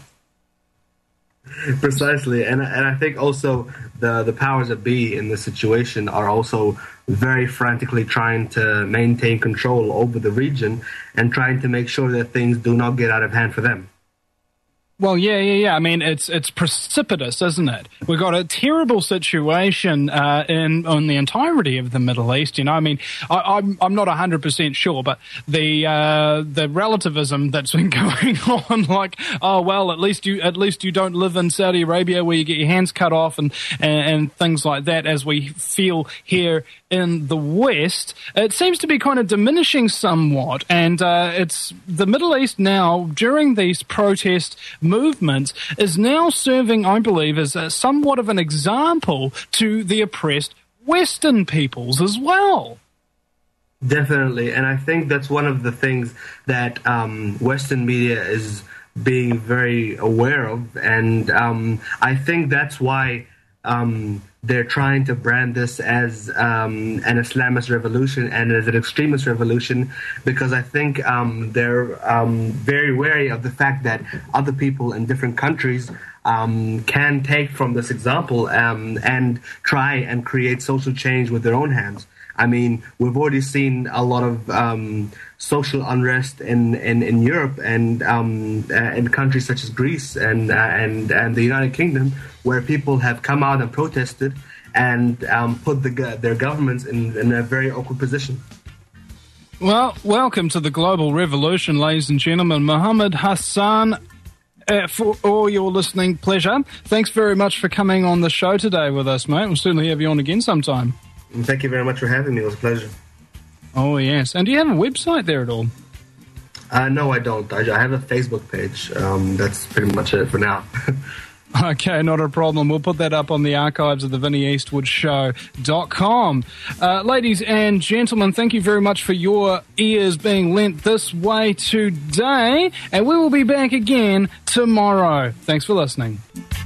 Precisely, and I think also the powers that be in this situation are also very frantically trying to maintain control over the region and trying to make sure that things do not get out of hand for them. Well, yeah. I mean, it's precipitous, isn't it? We've got a terrible situation on the entirety of the Middle East. You know, I mean, I'm not 100% sure, but the relativism that's been going on, like, oh well, at least you don't live in Saudi Arabia where you get your hands cut off and things like that, as we feel here in the West, it seems to be kind of diminishing somewhat, and it's the Middle East now during these protest movements is now serving, I believe, as somewhat of an example to the oppressed Western peoples as well. Definitely, and I think that's one of the things that Western media is being very aware of, and I think that's why they're trying to brand this as an Islamist revolution and as an extremist revolution, because I think they're very wary of the fact that other people in different countries can take from this example and try and create social change with their own hands. I mean, we've already seen a lot of social unrest in Europe and in countries such as Greece and the United Kingdom, where people have come out and protested and put their governments in a very awkward position. Well, welcome to the global revolution, ladies and gentlemen. Mohammed Hassan, for all your listening pleasure, thanks very much for coming on the show today with us, mate. We'll certainly have you on again sometime. Thank you very much for having me. It was a pleasure. Oh, yes. And do you have a website there at all? No, I don't. I have a Facebook page. That's pretty much it for now. Okay, not a problem. We'll put that up on the archives of the VinnyEastwoodShow.com. Ladies and gentlemen, thank you very much for your ears being lent this way today, and we will be back again tomorrow. Thanks for listening.